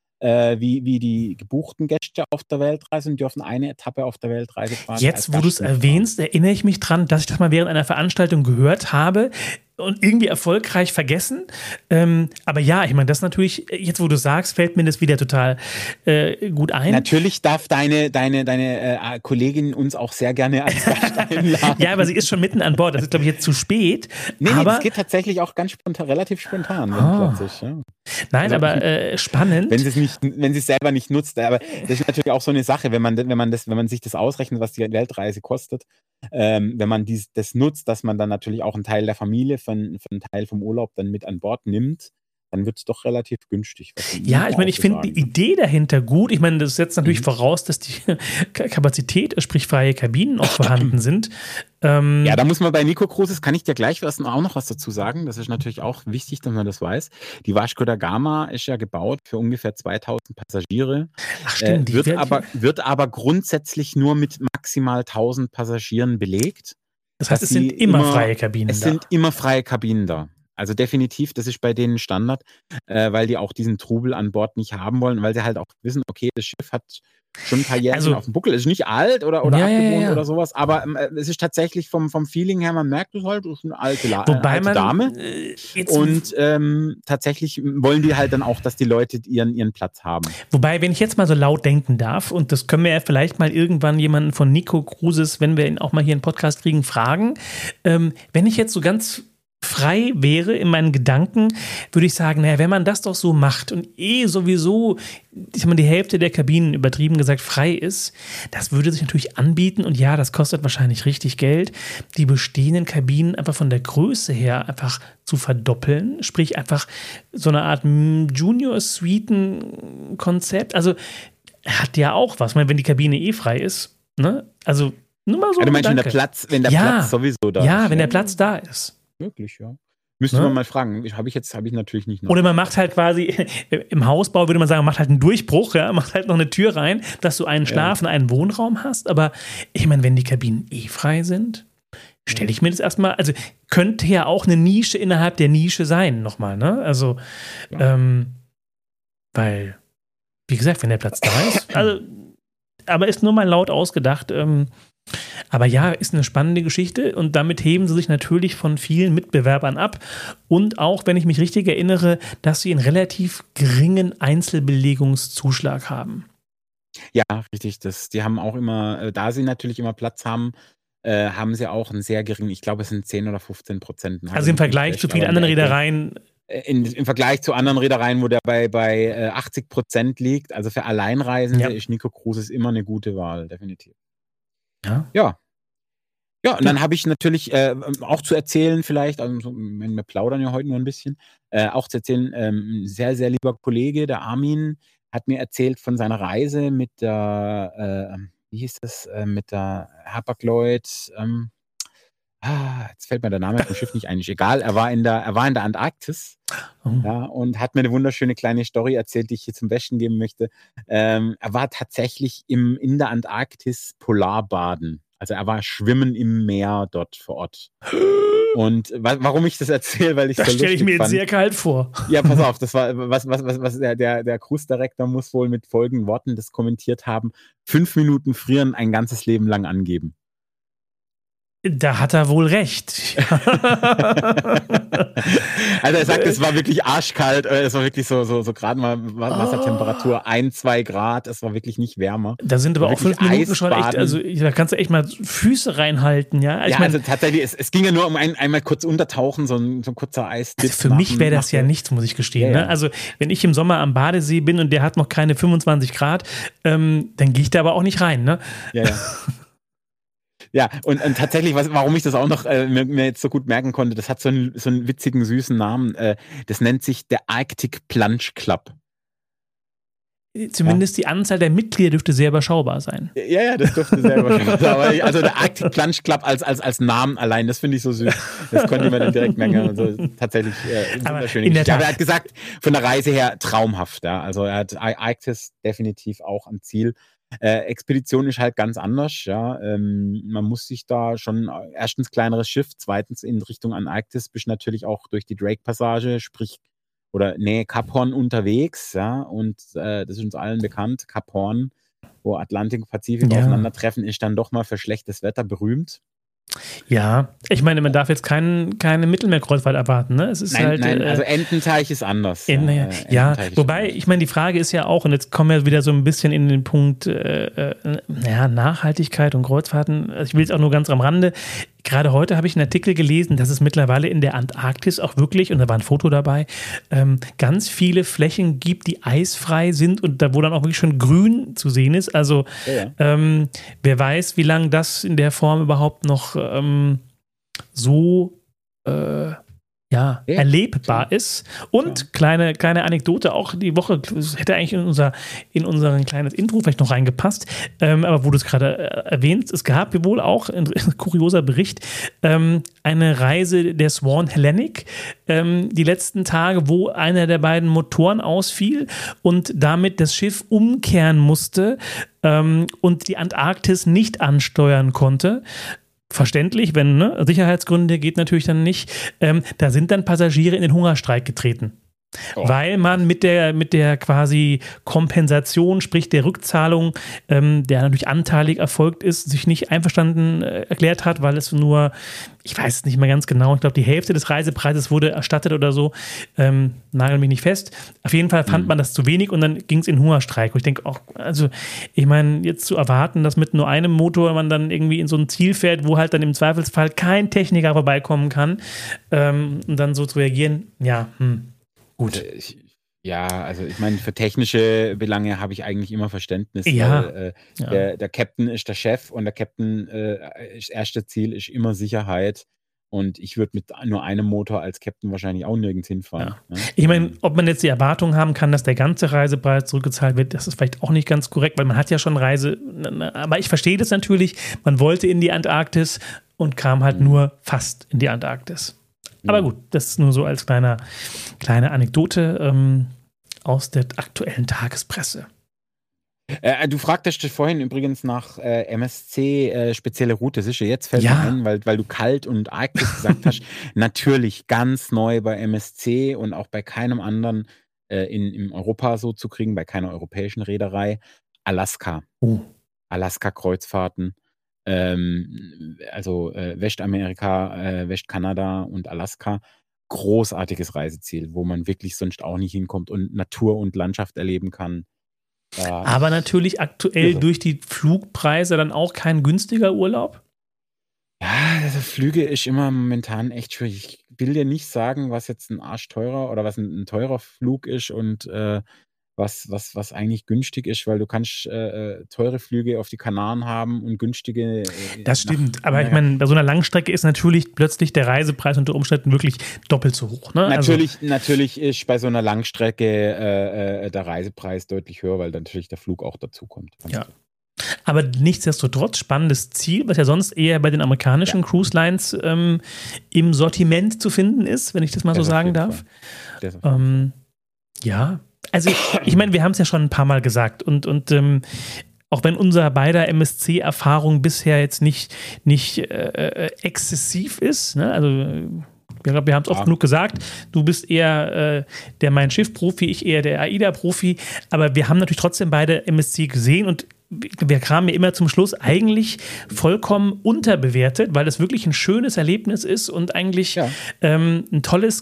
Speaker 3: äh, wie, wie die gebuchten Gäste auf der Weltreise und dürfen eine Etappe auf der Weltreise quasi
Speaker 2: Jetzt,
Speaker 3: als
Speaker 2: wo du es
Speaker 3: Gast mitfahren.
Speaker 2: erwähnst, erinnere ich mich dran, dass ich das mal während einer Veranstaltung gehört habe und irgendwie erfolgreich vergessen. Ähm, aber ja, ich meine, das natürlich, jetzt wo du sagst, fällt mir das wieder total äh, gut ein.
Speaker 3: Natürlich darf deine, deine, deine äh, Kollegin uns auch sehr gerne als Gast einladen.
Speaker 2: Ja, aber sie ist schon mitten an Bord. Das ist, glaube ich, jetzt zu spät.
Speaker 3: Nee, nee,
Speaker 2: aber
Speaker 3: das geht tatsächlich auch ganz spontan, relativ spontan, wenn
Speaker 2: Ah.
Speaker 3: Platz ist. Ja.
Speaker 2: nein,
Speaker 3: also-
Speaker 2: aber äh, spannend.
Speaker 3: Wenn sie es nicht, wenn sie es selber nicht nutzt. Aber das ist natürlich auch so eine Sache, wenn man, wenn man das, wenn man sich das ausrechnet, was die Weltreise kostet, ähm, wenn man dies, das nutzt, dass man dann natürlich auch einen Teil der Familie von, von einen Teil vom Urlaub dann mit an Bord nimmt, dann wird es doch relativ günstig. was die
Speaker 2: Ja, ich meine,
Speaker 3: auch
Speaker 2: ich
Speaker 3: so
Speaker 2: finde die
Speaker 3: sagen.
Speaker 2: Idee dahinter gut. Ich meine, das setzt natürlich
Speaker 3: Mhm.
Speaker 2: voraus, dass die Kapazität, sprich freie Kabinen auch vorhanden sind. Ähm,
Speaker 3: Ja, da muss man bei Nico Cruises, kann ich dir gleich was, auch noch was dazu sagen. Das ist natürlich auch wichtig, dass man das weiß. Die Vasco da Gama ist ja gebaut für ungefähr zweitausend Passagiere.
Speaker 2: ach stimmt,
Speaker 3: Äh,
Speaker 2: die
Speaker 3: wird,
Speaker 2: werden-
Speaker 3: aber, wird aber grundsätzlich nur mit maximal tausend Passagieren belegt.
Speaker 2: das heißt,
Speaker 3: dass
Speaker 2: es sind
Speaker 3: sie
Speaker 2: immer,
Speaker 3: immer-
Speaker 2: freie Kabinen
Speaker 3: Es
Speaker 2: da.
Speaker 3: sind immer freie Kabinen da. Also definitiv, das ist bei denen Standard, äh, weil die auch diesen Trubel an Bord nicht haben wollen, weil sie halt auch wissen, okay, das Schiff hat schon ein paar Jährchen
Speaker 2: Also-
Speaker 3: auf dem Buckel, ist nicht alt oder, oder
Speaker 2: Ja, ja,
Speaker 3: abgewohnt
Speaker 2: ja.
Speaker 3: oder sowas, aber ähm, es ist tatsächlich vom, vom Feeling her, man merkt es halt, das ist eine alte, La
Speaker 2: Wobei
Speaker 3: alte
Speaker 2: man
Speaker 3: Dame.
Speaker 2: äh, jetzt,
Speaker 3: Und ähm, tatsächlich wollen die halt dann auch, dass die Leute ihren, ihren Platz haben.
Speaker 2: wobei, wenn ich jetzt mal so laut denken darf, und das können wir ja vielleicht mal irgendwann jemanden von Nico Cruises, wenn wir ihn auch mal hier in den Podcast kriegen, fragen. Ähm, wenn ich jetzt so ganz frei wäre in meinen Gedanken, würde ich sagen, naja, wenn man das doch so macht und eh sowieso, ich sag mal, die Hälfte der Kabinen übertrieben gesagt frei ist, das würde sich natürlich anbieten und ja, das kostet wahrscheinlich richtig Geld, die bestehenden Kabinen einfach von der Größe her einfach zu verdoppeln, sprich einfach so eine Art Junior-Suiten-Konzept, also hat ja auch was, ich meine, wenn die Kabine eh frei ist, ne, also nur mal so
Speaker 3: Also du
Speaker 2: ein
Speaker 3: meinst, wenn der
Speaker 2: Gedanke.
Speaker 3: Platz, wenn der
Speaker 2: Ja.
Speaker 3: Platz sowieso da
Speaker 2: Ja,
Speaker 3: ist.
Speaker 2: wenn der Platz da ist.
Speaker 3: Möglich, ja. Müsste
Speaker 2: Ne?
Speaker 3: man mal fragen. Habe ich jetzt, habe ich natürlich nicht noch.
Speaker 2: Oder man macht halt quasi, im Hausbau würde man sagen, man macht halt einen Durchbruch, ja, macht halt noch eine Tür rein, dass du einen Schlaf- und einen Wohnraum hast. Aber ich meine, wenn die Kabinen eh frei sind, stelle ich mir das erstmal, also könnte ja auch eine Nische innerhalb der Nische sein, nochmal, ne? Also,
Speaker 3: Ja.
Speaker 2: ähm, weil, wie gesagt, wenn der Platz da ist, also, aber ist nur mal laut ausgedacht, ähm, aber ja, ist eine spannende Geschichte und damit heben sie sich natürlich von vielen Mitbewerbern ab und auch, wenn ich mich richtig erinnere, dass sie einen relativ geringen Einzelbelegungszuschlag haben.
Speaker 3: Ja, richtig. Das, die haben auch immer, äh, da sie natürlich immer Platz haben, äh, haben sie auch einen sehr geringen, ich glaube, es sind zehn oder fünfzehn Prozent.
Speaker 2: Also im Vergleich zu vielen anderen Reedereien.
Speaker 3: In, Im Vergleich zu anderen Reedereien, wo der bei, bei äh, achtzig Prozent liegt, also für Alleinreisende
Speaker 2: Ja.
Speaker 3: ist Nico Cruises immer eine gute Wahl, definitiv.
Speaker 2: Ja.
Speaker 3: Ja. Ja, und dann habe ich natürlich äh, auch zu erzählen, vielleicht, also so, wir plaudern ja heute nur ein bisschen, äh, auch zu erzählen, ähm, ein sehr, sehr lieber Kollege, der Armin, hat mir erzählt von seiner Reise mit der, äh, wie hieß das, äh, mit der Hapag-Lloyd, ähm, ah, jetzt fällt mir der Name vom Schiff nicht ein, ist egal, er war in der, er war in der Antarktis.
Speaker 2: Oh.
Speaker 3: Ja, und hat mir eine wunderschöne kleine Story erzählt, die ich hier zum Besten geben möchte. Ähm, er war tatsächlich im, in der Antarktis Polarbaden. Also er war schwimmen im Meer dort vor Ort. Und wa- warum ich das erzähle, weil ich
Speaker 2: Das
Speaker 3: so
Speaker 2: stelle ich
Speaker 3: lustig
Speaker 2: mir jetzt
Speaker 3: fand.
Speaker 2: sehr kalt vor.
Speaker 3: Ja, pass auf, das war was, was, was, was der, der, der Cruise-Director muss wohl mit folgenden Worten das kommentiert haben: Fünf Minuten frieren ein ganzes Leben lang angeben.
Speaker 2: Da hat er wohl recht.
Speaker 3: Also er sagt, es war wirklich arschkalt, äh, es war wirklich so, so, so gerade mal Wa- Wassertemperatur ein, zwei Grad, es war wirklich nicht wärmer.
Speaker 2: Da sind aber auch
Speaker 3: Wirklich
Speaker 2: fünf Minuten schon echt,
Speaker 3: Eisbaden.
Speaker 2: also da kannst du echt mal Füße reinhalten, ja. Ich
Speaker 3: Ja,
Speaker 2: mein,
Speaker 3: also tatsächlich, es, es ging ja nur um ein, einmal kurz untertauchen, so ein, so ein kurzer Eis.
Speaker 2: also für mich wäre das ja nichts, muss ich gestehen.
Speaker 3: Ja, ja.
Speaker 2: Ne? Also wenn ich im Sommer am Badesee bin und der hat noch keine fünfundzwanzig Grad, ähm, dann gehe ich da aber auch nicht rein, ne?
Speaker 3: Ja, ja. Ja, und, und tatsächlich, was, warum ich das auch noch äh, mir, mir jetzt so gut merken konnte, das hat so einen, so einen witzigen, süßen Namen. Äh, das nennt sich der Arctic Plunge Club.
Speaker 2: Zumindest die Anzahl der Mitglieder dürfte sehr überschaubar sein.
Speaker 3: Ja, ja, das durfte selber schon. Aber ich, also der Arctic Plunge Club als, als, als Namen allein, das finde ich so süß. Das konnte ich mir dann direkt merken. Also tatsächlich äh,
Speaker 2: Aber
Speaker 3: wunderschöne
Speaker 2: in der
Speaker 3: Geschichte. Aber
Speaker 2: Tat-
Speaker 3: er hat gesagt, von der Reise her traumhaft. Ja. Also er hat Arktis definitiv auch am Ziel. Äh, Expedition ist halt ganz anders. Ja. Ähm, man muss sich da schon, erstens kleineres Schiff, zweitens in Richtung Antarktis bist natürlich auch durch die Drake-Passage, sprich oder nee, Kap Horn unterwegs, ja, und äh, das ist uns allen bekannt, Kap Horn, wo Atlantik und Pazifik
Speaker 2: Ja.
Speaker 3: aufeinandertreffen, ist dann doch mal für schlechtes Wetter berühmt.
Speaker 2: Ja, ich meine, man darf jetzt kein, keine Mittelmeerkreuzfahrt erwarten, ne? Es ist
Speaker 3: Nein,
Speaker 2: halt.
Speaker 3: nein,
Speaker 2: äh,
Speaker 3: also Ententeich ist anders.
Speaker 2: In,
Speaker 3: ja,
Speaker 2: ja,
Speaker 3: äh,
Speaker 2: ja,
Speaker 3: Ententeich ist
Speaker 2: wobei,
Speaker 3: anders.
Speaker 2: ich meine, die Frage ist ja auch, und jetzt kommen wir wieder so ein bisschen in den Punkt äh, äh, ja, Nachhaltigkeit und Kreuzfahrten. Also ich will es auch nur ganz am Rande. Gerade heute habe ich einen Artikel gelesen, dass es mittlerweile in der Antarktis auch wirklich, und da war ein Foto dabei, ähm, ganz viele Flächen gibt, die eisfrei sind und da wo dann auch wirklich schon grün zu sehen ist. Also
Speaker 3: Ja, ja.
Speaker 2: ähm, wer weiß, wie lange das in der Form überhaupt noch ähm, so äh, ja,
Speaker 3: Ja,
Speaker 2: erlebbar
Speaker 3: klar.
Speaker 2: ist. Und kleine, kleine Anekdote, auch die Woche, das hätte eigentlich in unser, in unseren kleines Intro vielleicht noch reingepasst, ähm, aber wo du es gerade äh, erwähnst, es gab wohl auch, ein kurioser Bericht, ähm, eine Reise der Swan Hellenic, ähm, die letzten Tage, wo einer der beiden Motoren ausfiel und damit das Schiff umkehren musste ähm, und die Antarktis nicht ansteuern konnte. Verständlich, wenn, ne, Sicherheitsgründe geht natürlich dann nicht. Ähm, da sind dann Passagiere in den Hungerstreik getreten.
Speaker 3: Oh.
Speaker 2: Weil man mit der, mit der quasi Kompensation, sprich der Rückzahlung, ähm, der natürlich anteilig erfolgt ist, sich nicht einverstanden äh, erklärt hat, weil es nur, ich weiß es nicht mehr ganz genau, ich glaube, die Hälfte des Reisepreises wurde erstattet oder so. Ähm, nagel mich nicht fest. Auf jeden Fall fand
Speaker 3: Mhm.
Speaker 2: man das zu wenig und dann ging es in Hungerstreik. Und ich denke auch, also, ich meine, jetzt zu erwarten, dass mit nur einem Motor man dann irgendwie in so ein Ziel fährt, wo halt dann im Zweifelsfall kein Techniker vorbeikommen kann, ähm, und dann so zu reagieren, ja, hm. Gut.
Speaker 3: Äh, Ich, ja, also ich meine, für technische Belange habe ich eigentlich immer Verständnis.
Speaker 2: Ja.
Speaker 3: Weil, äh,
Speaker 2: Ja.
Speaker 3: der, der Captain ist der Chef und der Captain, äh, das erste Ziel ist immer Sicherheit. Und ich würde mit nur einem Motor als Captain wahrscheinlich auch nirgends hinfahren. Ne?
Speaker 2: Ich meine, ob man jetzt die Erwartung haben kann, dass der ganze Reisepreis zurückgezahlt wird, das ist vielleicht auch nicht ganz korrekt, weil man hat ja schon Reise, aber ich verstehe das natürlich, man wollte in die Antarktis und kam halt
Speaker 3: Mhm.
Speaker 2: nur fast in die Antarktis. Aber gut, das ist nur so als kleiner, kleine Anekdote ähm, aus der aktuellen Tagespresse.
Speaker 3: Äh, du fragtest vorhin übrigens nach äh, M S C äh, spezielle Route. Sicher, jetzt fällt
Speaker 2: Ja.
Speaker 3: mir ein, weil, weil du kalt und Arktis gesagt hast. Natürlich ganz neu bei M S C und auch bei keinem anderen äh, in, in Europa so zu kriegen, bei keiner europäischen Reederei. Alaska.
Speaker 2: Oh.
Speaker 3: Alaska-Kreuzfahrten. Ähm, also äh, Westamerika, äh, Westkanada und Alaska. Großartiges Reiseziel, wo man wirklich sonst auch nicht hinkommt und Natur und Landschaft erleben kann. Ja.
Speaker 2: Aber natürlich aktuell
Speaker 3: Irre.
Speaker 2: durch die Flugpreise dann auch kein günstiger Urlaub?
Speaker 3: Ja, also Flüge ist immer momentan echt schwierig. Ich will dir nicht sagen, was jetzt ein Arsch teurer oder was ein, ein teurer Flug ist und äh, was, was, was eigentlich günstig ist, weil du kannst äh, teure Flüge auf die Kanaren haben und günstige. Äh,
Speaker 2: Das stimmt,
Speaker 3: nach,
Speaker 2: aber ich meine, bei so einer Langstrecke ist natürlich plötzlich der Reisepreis unter Umständen wirklich doppelt so hoch. Ne?
Speaker 3: Natürlich,
Speaker 2: also,
Speaker 3: natürlich ist bei so einer Langstrecke äh, äh, der Reisepreis deutlich höher, weil natürlich der Flug auch dazu kommt.
Speaker 2: Ja. Aber nichtsdestotrotz spannendes Ziel, was ja sonst eher bei den amerikanischen ja. Cruise Lines ähm, im Sortiment zu finden ist, wenn ich das mal das so sagen darf. Ähm, ja, also ich meine, wir haben es ja schon ein paar Mal gesagt und, und ähm, auch wenn unser beider M S C-Erfahrung bisher jetzt nicht, nicht äh, exzessiv ist, ne? Also ich glaube, wir haben es oft ja. genug gesagt, du bist eher äh, der Mein-Schiff-Profi, ich eher der AIDA-Profi, aber wir haben natürlich trotzdem beide M S C gesehen und wir kamen ja immer zum Schluss eigentlich vollkommen unterbewertet, weil es wirklich ein schönes Erlebnis ist und eigentlich ja. ähm, ein tolles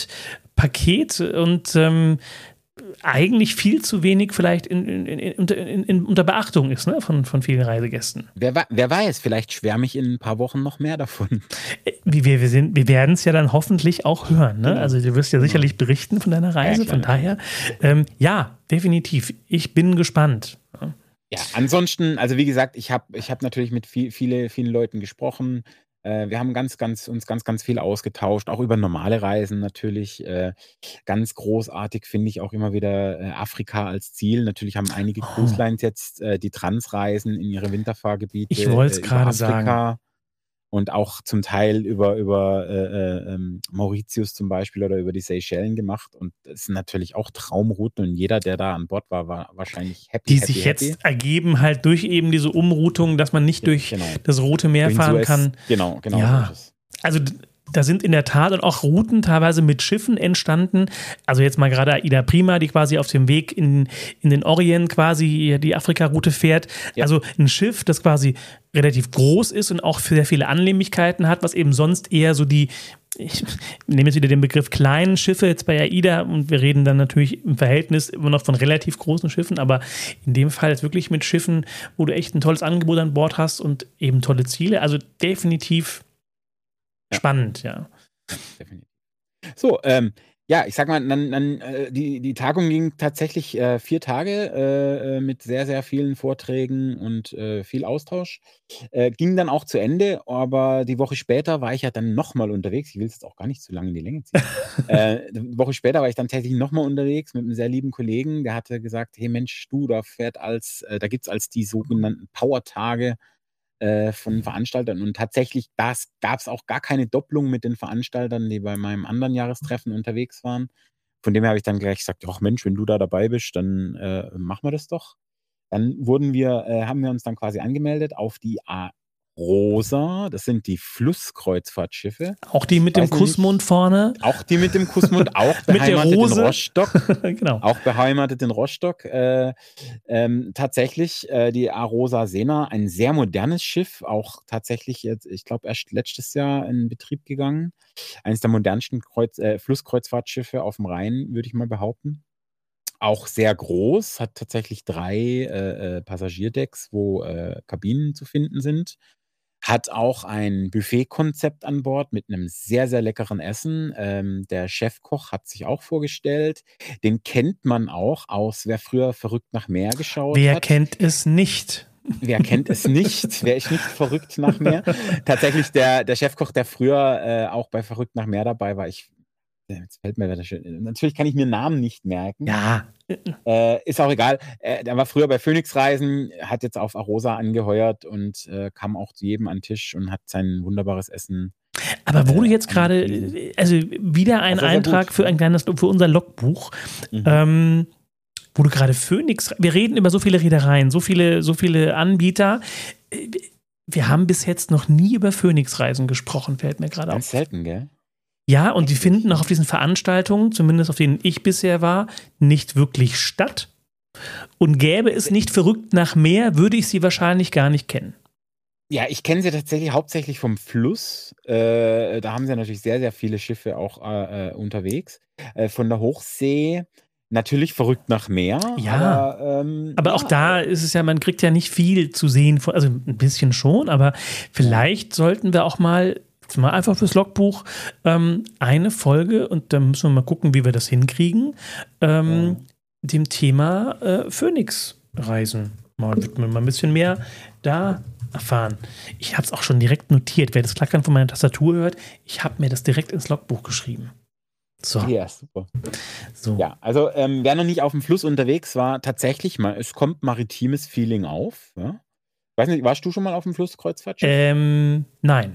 Speaker 2: Gesamtpaket und ähm, eigentlich viel zu wenig vielleicht in, in, in, in, in, unter Beachtung ist, ne, von, von vielen Reisegästen.
Speaker 3: Wer, wer weiß, vielleicht schwärme ich in ein paar Wochen noch mehr davon.
Speaker 2: Wir, wir, wir, wir werden es ja dann hoffentlich auch hören. Ne? Genau. Also du wirst ja genau. sicherlich berichten von deiner Reise, ja, von daher. Ähm, ja, definitiv. Ich bin gespannt.
Speaker 3: Ja, ansonsten, also wie gesagt, ich habe ich hab natürlich mit viel, viele, vielen Leuten gesprochen. Äh, wir haben ganz, ganz, uns ganz, ganz viel ausgetauscht, auch über normale Reisen natürlich. Äh, ganz großartig finde ich auch immer wieder äh, Afrika als Ziel. Natürlich haben einige oh. Cruise Lines jetzt äh, die Transreisen in ihre Winterfahrgebiete.
Speaker 2: Ich wollte es
Speaker 3: äh,
Speaker 2: gerade sagen.
Speaker 3: Und auch zum Teil über, über äh, äh, Mauritius zum Beispiel oder über die Seychellen gemacht. Und das sind natürlich auch Traumrouten. Und jeder, der da an Bord war, war wahrscheinlich happy.
Speaker 2: Die
Speaker 3: happy,
Speaker 2: sich
Speaker 3: happy.
Speaker 2: jetzt ergeben halt durch eben diese Umroutung, dass man nicht
Speaker 3: ja,
Speaker 2: durch
Speaker 3: genau.
Speaker 2: das Rote Meer
Speaker 3: durch
Speaker 2: fahren
Speaker 3: Suez,
Speaker 2: kann.
Speaker 3: Genau, genau.
Speaker 2: Ja.
Speaker 3: So
Speaker 2: also da sind in der Tat und auch Routen teilweise mit Schiffen entstanden. Also jetzt mal gerade AIDA Prima, die quasi auf dem Weg in, in den Orient quasi die Afrika-Route fährt. Ja. Also ein Schiff, das quasi relativ groß ist und auch sehr viele Annehmlichkeiten hat, was eben sonst eher so die, ich nehme jetzt wieder den Begriff kleinen Schiffe jetzt bei AIDA und wir reden dann natürlich im Verhältnis immer noch von relativ großen Schiffen, aber in dem Fall ist wirklich mit Schiffen, wo du echt ein tolles Angebot an Bord hast und eben tolle Ziele. Also definitiv spannend, ja.
Speaker 3: Definitiv. So, ähm, ja, ich sag mal, dann, dann, äh, die, die Tagung ging tatsächlich äh, vier Tage äh, mit sehr, sehr vielen Vorträgen und äh, viel Austausch. Äh, ging dann auch zu Ende, aber die Woche später war ich ja dann nochmal unterwegs. Ich will es jetzt auch gar nicht zu lange in die Länge ziehen. äh, die Woche später war ich dann tatsächlich nochmal unterwegs mit einem sehr lieben Kollegen. Der hatte gesagt, hey Mensch, du, da fährt als, äh, da gibt es als die sogenannten Power-Tage von Veranstaltern und tatsächlich das gab es auch gar keine Doppelung mit den Veranstaltern, die bei meinem anderen Jahrestreffen unterwegs waren. Von dem her habe ich dann gleich gesagt, ach Mensch, wenn du da dabei bist, dann äh, machen wir das doch. Dann wurden wir, äh, haben wir uns dann quasi angemeldet auf die Arosa, das sind die Flusskreuzfahrtschiffe.
Speaker 2: Auch die mit dem Kussmund vorne.
Speaker 3: Auch die mit dem Kussmund, auch beheimatet in Rostock. Genau. Auch beheimatet in Rostock. Äh, ähm, tatsächlich äh, die Arosa Sena, ein sehr modernes Schiff, auch tatsächlich jetzt, ich glaube, erst letztes Jahr in Betrieb gegangen. Eines der modernsten Kreuz, äh, Flusskreuzfahrtschiffe auf dem Rhein, würde ich mal behaupten. Auch sehr groß, hat tatsächlich drei äh, Passagierdecks, wo äh, Kabinen zu finden sind. Hat auch ein Buffet-Konzept an Bord mit einem sehr, sehr leckeren Essen. Ähm, der Chefkoch hat sich auch vorgestellt. Den kennt man auch aus, wer früher verrückt nach Meer geschaut
Speaker 2: wer
Speaker 3: hat.
Speaker 2: Wer kennt es nicht?
Speaker 3: Wer kennt es nicht? Wer ist nicht verrückt nach Meer? Tatsächlich der, der Chefkoch, der früher äh, auch bei Verrückt nach Meer dabei war. Ich, jetzt fällt mir das schön. Natürlich kann ich mir Namen nicht merken.
Speaker 2: Ja.
Speaker 3: Äh, ist auch egal. Äh, der war früher bei Phoenix Reisen, hat jetzt auf Arosa angeheuert und äh, kam auch zu jedem an den Tisch und hat sein wunderbares Essen.
Speaker 2: Aber wo
Speaker 3: äh,
Speaker 2: du jetzt gerade,
Speaker 3: angepriesen.
Speaker 2: also wieder ein
Speaker 3: Das ist ja
Speaker 2: Eintrag
Speaker 3: gut.
Speaker 2: für ein kleines, für unser Logbuch,
Speaker 3: Mhm.
Speaker 2: ähm, wo du gerade Phoenix, wir reden über so viele Reedereien, so viele, so viele Anbieter. Äh, Wir haben bis jetzt noch nie über Phoenix-Reisen gesprochen, fällt mir gerade
Speaker 3: Ganz
Speaker 2: auf.
Speaker 3: selten, gell?
Speaker 2: Ja, und die finden auch auf diesen Veranstaltungen, zumindest auf denen ich bisher war, nicht wirklich statt. Und gäbe es nicht verrückt nach Meer, würde ich sie wahrscheinlich gar nicht kennen.
Speaker 3: Ja, ich kenne sie tatsächlich hauptsächlich vom Fluss. Äh, da haben sie natürlich sehr, sehr viele Schiffe auch äh, äh, unterwegs. Äh, von der Hochsee natürlich verrückt nach Meer.
Speaker 2: Ja.
Speaker 3: Aber, ähm,
Speaker 2: Aber
Speaker 3: ja,
Speaker 2: auch da ist es ja, man kriegt ja nicht viel zu sehen, von, also ein bisschen schon, aber vielleicht sollten wir auch mal, jetzt mal einfach fürs Logbuch ähm, eine Folge, und dann müssen wir mal gucken, wie wir das hinkriegen, ähm, dem Thema äh, Phoenix-Reisen mal widmen, mal ein bisschen mehr da erfahren. Ich habe es auch schon direkt notiert. Wer das Klackern von meiner Tastatur hört, ich habe mir das direkt ins Logbuch geschrieben. So,
Speaker 3: ja, super.
Speaker 2: so.
Speaker 3: Ja, also ähm, wer noch nicht auf dem Fluss unterwegs war, tatsächlich mal, es kommt maritimes Feeling auf. Ja? Weiß nicht, warst du schon mal auf dem Flusskreuzfahrtschiff?
Speaker 2: Ähm, nein.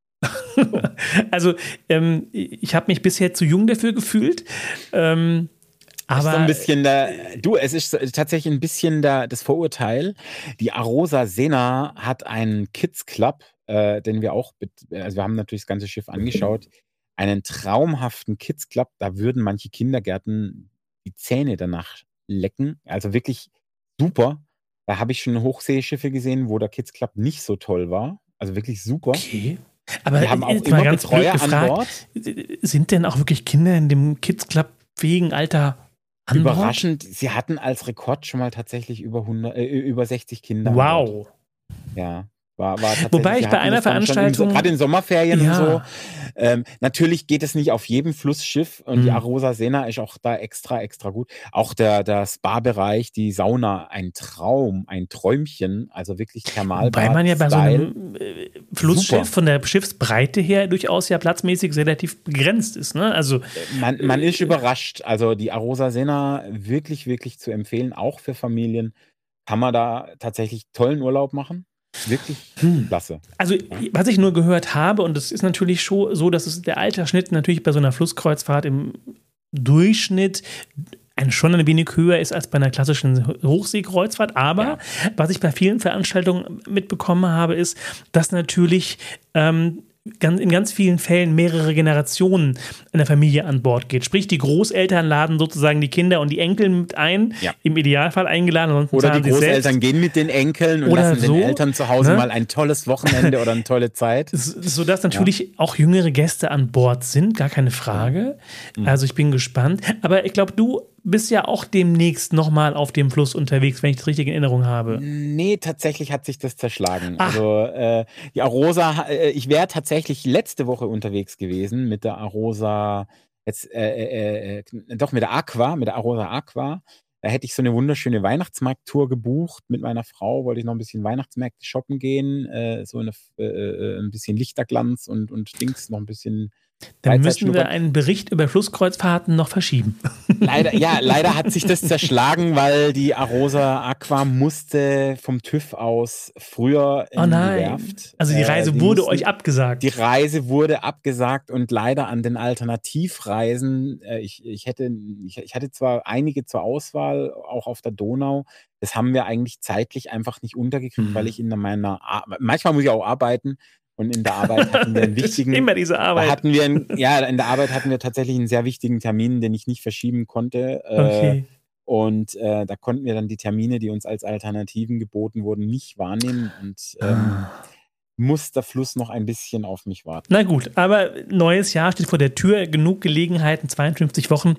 Speaker 2: Also, ähm, ich habe mich bisher zu jung dafür gefühlt. Ähm,
Speaker 3: ist so
Speaker 2: aber
Speaker 3: ein bisschen der, du, es ist tatsächlich ein bisschen der, das Vorurteil. Die Arosa Sena hat einen Kids Club, äh, den wir auch, also wir haben natürlich das ganze Schiff angeschaut, einen traumhaften Kids Club. Da würden manche Kindergärten die Zähne danach lecken. Also wirklich super. Da habe ich schon Hochseeschiffe gesehen, wo der Kids Club nicht so toll war. Also wirklich super.
Speaker 2: okay. Aber
Speaker 3: Die haben auch
Speaker 2: jetzt mal
Speaker 3: immer
Speaker 2: ganz blöd
Speaker 3: Betreuer an
Speaker 2: gefragt,
Speaker 3: Bord.
Speaker 2: sind denn auch wirklich Kinder in dem Kids Club fähigen Alter an Bord?
Speaker 3: Überraschend, sie hatten als Rekord schon mal tatsächlich über, hundert, äh, über sechzig Kinder an Bord.
Speaker 2: Wow.
Speaker 3: Ja, war, war tatsächlich.
Speaker 2: Wobei ich
Speaker 3: wir
Speaker 2: bei
Speaker 3: hatten
Speaker 2: einer
Speaker 3: das dann schon
Speaker 2: Veranstaltung-
Speaker 3: im, gerade in Sommerferien
Speaker 2: Ja.
Speaker 3: und so. Ähm, natürlich geht es nicht auf jedem Flussschiff und die
Speaker 2: Mhm.
Speaker 3: Arosa Sena ist auch da extra, extra gut. Auch der, der Spa-Bereich, die Sauna, ein Traum, ein Träumchen, also wirklich Thermalbad.
Speaker 2: Wobei man ja bei so
Speaker 3: Style.
Speaker 2: einem äh, Flussschiff
Speaker 3: Super.
Speaker 2: von der Schiffsbreite her durchaus ja platzmäßig relativ begrenzt ist. Ne? Also
Speaker 3: Man, man ist überrascht. Also die Arosa Sena wirklich, wirklich zu empfehlen, auch für Familien. Kann man da tatsächlich tollen Urlaub machen. Wirklich
Speaker 2: Hm.
Speaker 3: klasse.
Speaker 2: Also, was ich nur gehört habe, und es ist natürlich schon so, dass es der Altersschnitt natürlich bei so einer Flusskreuzfahrt im Durchschnitt ein, schon ein wenig höher ist als bei einer klassischen Hochseekreuzfahrt. Aber
Speaker 3: Ja.
Speaker 2: was ich bei vielen Veranstaltungen mitbekommen habe, ist, dass natürlich ähm, ganz, in ganz vielen Fällen mehrere Generationen in der Familie an Bord geht. Sprich, die Großeltern laden sozusagen die Kinder und die Enkel mit ein,
Speaker 3: Ja.
Speaker 2: im Idealfall eingeladen. ansonsten
Speaker 3: Oder
Speaker 2: zahlen
Speaker 3: die
Speaker 2: sie selbst.
Speaker 3: Großeltern gehen mit den Enkeln und
Speaker 2: Oder
Speaker 3: lassen
Speaker 2: so,
Speaker 3: den Eltern zu Hause
Speaker 2: ne?
Speaker 3: mal ein tolles Wochenende oder eine tolle Zeit.
Speaker 2: Sodass natürlich auch jüngere Gäste an Bord sind, gar keine Frage.
Speaker 3: Mhm.
Speaker 2: Also ich bin gespannt. Aber ich glaube, du bist ja auch demnächst nochmal auf dem Fluss unterwegs, wenn ich das richtig in Erinnerung habe.
Speaker 3: Nee, tatsächlich hat sich das zerschlagen.
Speaker 2: Ach.
Speaker 3: Also äh, die Arosa, äh, ich wäre tatsächlich letzte Woche unterwegs gewesen mit der Arosa, jetzt äh, äh, äh, doch mit der Aqua, mit der Arosa Aqua. Da hätte ich so eine wunderschöne Weihnachtsmarkttour gebucht. Mit meiner Frau wollte ich noch ein bisschen Weihnachtsmärkte shoppen gehen, äh, so eine, äh, äh, ein bisschen Lichterglanz und, und Dings, noch ein bisschen.
Speaker 2: Dann
Speaker 3: Freizeit
Speaker 2: müssen wir
Speaker 3: schnuppern.
Speaker 2: einen Bericht über Flusskreuzfahrten noch verschieben.
Speaker 3: Leider, ja, leider hat sich das zerschlagen, weil die Arosa Aqua musste vom TÜV aus früher in
Speaker 2: Oh
Speaker 3: die
Speaker 2: nein.
Speaker 3: Werft.
Speaker 2: Also die Reise
Speaker 3: Äh,
Speaker 2: wurde
Speaker 3: mussten-
Speaker 2: euch abgesagt.
Speaker 3: Die Reise wurde abgesagt und leider an den Alternativreisen, äh, ich, ich, hätte, ich, ich hatte zwar einige zur Auswahl, auch auf der Donau, das haben wir eigentlich zeitlich einfach nicht untergekriegt,
Speaker 2: Mhm.
Speaker 3: weil ich in meiner, Ar manchmal muss ich auch arbeiten und in der Arbeit hatten wir einen
Speaker 2: Das ist
Speaker 3: wichtigen,
Speaker 2: immer diese
Speaker 3: da
Speaker 2: Arbeit.
Speaker 3: hatten wir, einen, ja, in der Arbeit hatten wir tatsächlich einen sehr wichtigen Termin, den ich nicht verschieben konnte. Äh,
Speaker 2: Okay.
Speaker 3: Und äh, da konnten wir dann die Termine, die uns als Alternativen geboten wurden, nicht wahrnehmen und ähm,
Speaker 2: Ah.
Speaker 3: muss der Fluss noch ein bisschen auf mich warten.
Speaker 2: Na gut, aber neues Jahr steht vor der Tür. Genug Gelegenheiten, zweiundfünfzig Wochen,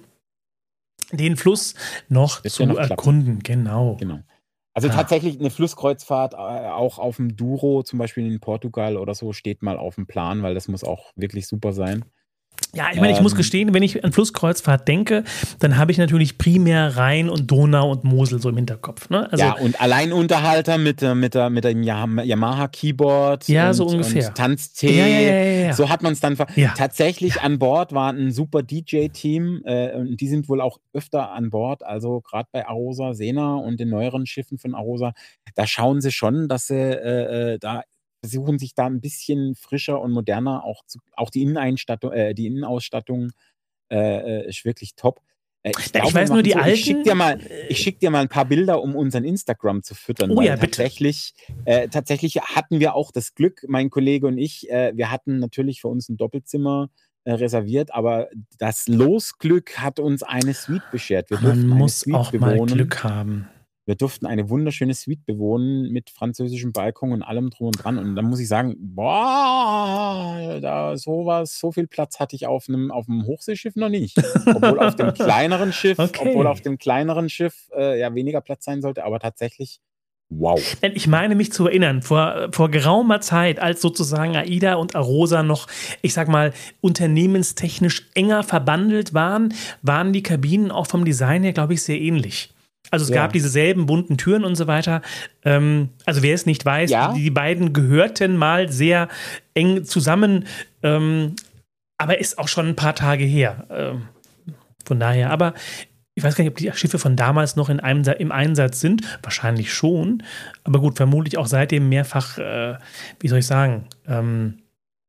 Speaker 2: den Fluss noch
Speaker 3: Wird
Speaker 2: zu
Speaker 3: ja noch klappen.
Speaker 2: erkunden. Genau.
Speaker 3: Genau. Also
Speaker 2: Ah.
Speaker 3: tatsächlich eine Flusskreuzfahrt, äh, auch auf dem Douro, zum Beispiel in Portugal oder so, steht mal auf dem Plan, weil das muss auch wirklich super sein.
Speaker 2: Ja, ich meine, ich muss
Speaker 3: Ähm,
Speaker 2: gestehen, wenn ich an Flusskreuzfahrt denke, dann habe ich natürlich primär Rhein und Donau und Mosel so im Hinterkopf. Ne? Also,
Speaker 3: ja, und Alleinunterhalter mit, der- mit, der, mit dem Yam- Yamaha-Keyboard
Speaker 2: Ja,
Speaker 3: und,
Speaker 2: so ungefähr.
Speaker 3: und Tanztee.
Speaker 2: Ja, ja, ja, ja, ja.
Speaker 3: So hat man es dann. ver-
Speaker 2: Ja.
Speaker 3: Tatsächlich an Bord war ein super D J-Team äh, und die sind wohl auch öfter an Bord. Also gerade bei Arosa Sena und den neueren Schiffen von Arosa, da schauen sie schon, dass sie äh, äh, da versuchen sich da ein bisschen frischer und moderner auch zu, auch die Inneneinstattung, äh, die Innenausstattung äh, ist wirklich top. Äh, ich,
Speaker 2: Ja,
Speaker 3: glaub,
Speaker 2: ich
Speaker 3: wir
Speaker 2: weiß nur,
Speaker 3: machen
Speaker 2: die
Speaker 3: so, ich schicke
Speaker 2: alten.
Speaker 3: dir mal, ich schick dir mal ein paar Bilder, um unseren Instagram zu füttern,
Speaker 2: Oh
Speaker 3: weil
Speaker 2: ja, bitte.
Speaker 3: tatsächlich, äh, tatsächlich hatten wir auch das Glück, mein Kollege und ich, äh, wir hatten natürlich für uns ein Doppelzimmer äh, reserviert, aber das Losglück hat uns eine Suite beschert. Wir
Speaker 2: Man
Speaker 3: durften eine
Speaker 2: muss
Speaker 3: Suite
Speaker 2: auch mal
Speaker 3: bewohnen.
Speaker 2: Glück haben.
Speaker 3: Wir durften eine wunderschöne Suite bewohnen mit französischem Balkon und allem drum und dran. Und dann muss ich sagen, boah, da sowas, so viel Platz hatte ich auf einem, auf einem Hochseeschiff noch nicht. Obwohl auf dem kleineren Schiff,
Speaker 2: Okay.
Speaker 3: obwohl auf dem kleineren Schiff äh, ja weniger Platz sein sollte, aber tatsächlich, wow.
Speaker 2: Denn ich meine mich zu erinnern, vor, vor geraumer Zeit, als sozusagen AIDA und Arosa noch, ich sag mal, unternehmenstechnisch enger verbandelt waren, waren die Kabinen auch vom Design her, glaube ich, sehr ähnlich. Also es
Speaker 3: Ja.
Speaker 2: gab diese selben bunten Türen und so weiter. Ähm, also wer es nicht weiß,
Speaker 3: Ja.
Speaker 2: die beiden gehörten mal sehr eng zusammen, ähm, aber ist auch schon ein paar Tage her. Ähm, von daher, aber ich weiß gar nicht, ob die Schiffe von damals noch in einem, im Einsatz sind. Wahrscheinlich schon. Aber gut, vermutlich auch seitdem mehrfach, äh, wie soll ich sagen, ähm,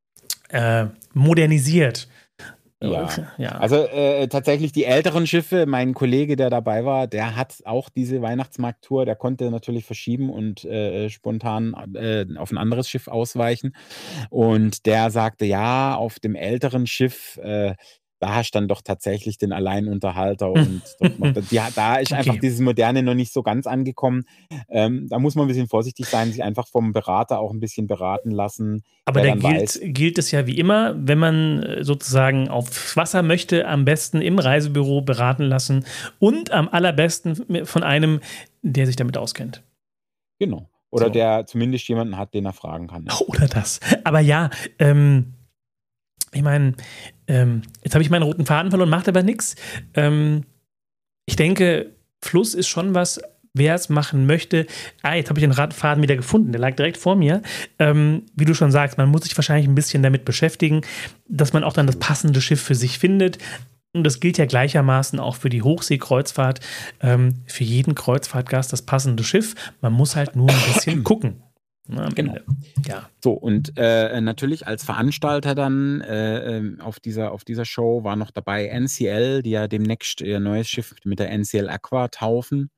Speaker 2: äh, modernisiert.
Speaker 3: Ja.
Speaker 2: ja.
Speaker 3: Also äh, tatsächlich die älteren Schiffe, mein Kollege, der dabei war, der hat auch diese Weihnachtsmarkttour, der konnte natürlich verschieben und äh, spontan äh, auf ein anderes Schiff ausweichen. Und der sagte, ja, auf dem älteren Schiff, äh, da hast du dann doch tatsächlich den Alleinunterhalter und doch noch, die, da ist
Speaker 2: Okay.
Speaker 3: einfach dieses Moderne noch nicht so ganz angekommen. Ähm, da muss man ein bisschen vorsichtig sein, sich einfach vom Berater auch ein bisschen beraten lassen.
Speaker 2: Aber
Speaker 3: der
Speaker 2: da
Speaker 3: dann
Speaker 2: gilt,
Speaker 3: weiß,
Speaker 2: gilt es ja wie immer, wenn man äh, sozusagen aufs Wasser möchte, am besten im Reisebüro beraten lassen und am allerbesten von einem, der sich damit auskennt.
Speaker 3: genau. Oder
Speaker 2: So.
Speaker 3: der zumindest jemanden hat, den er fragen kann.
Speaker 2: Oder das. Aber ja, ähm, ich meine, ähm, jetzt habe ich meinen roten Faden verloren, macht aber nichts. Ähm, ich denke, Fluss ist schon was, wer es machen möchte. Ah, jetzt habe ich den Radfaden wieder gefunden, der lag direkt vor mir. Ähm, wie du schon sagst, man muss sich wahrscheinlich ein bisschen damit beschäftigen, dass man auch dann das passende Schiff für sich findet. Und das gilt ja gleichermaßen auch für die Hochseekreuzfahrt. Ähm, für jeden Kreuzfahrtgast das passende Schiff. Man muss halt nur ein bisschen gucken. Na, am
Speaker 3: Genau.
Speaker 2: Ende. Ja.
Speaker 3: So, und äh, natürlich als Veranstalter dann äh, ähm, auf, dieser, auf dieser Show war noch dabei N C L, die ja demnächst ihr neues Schiff mit der N C L Aqua taufen.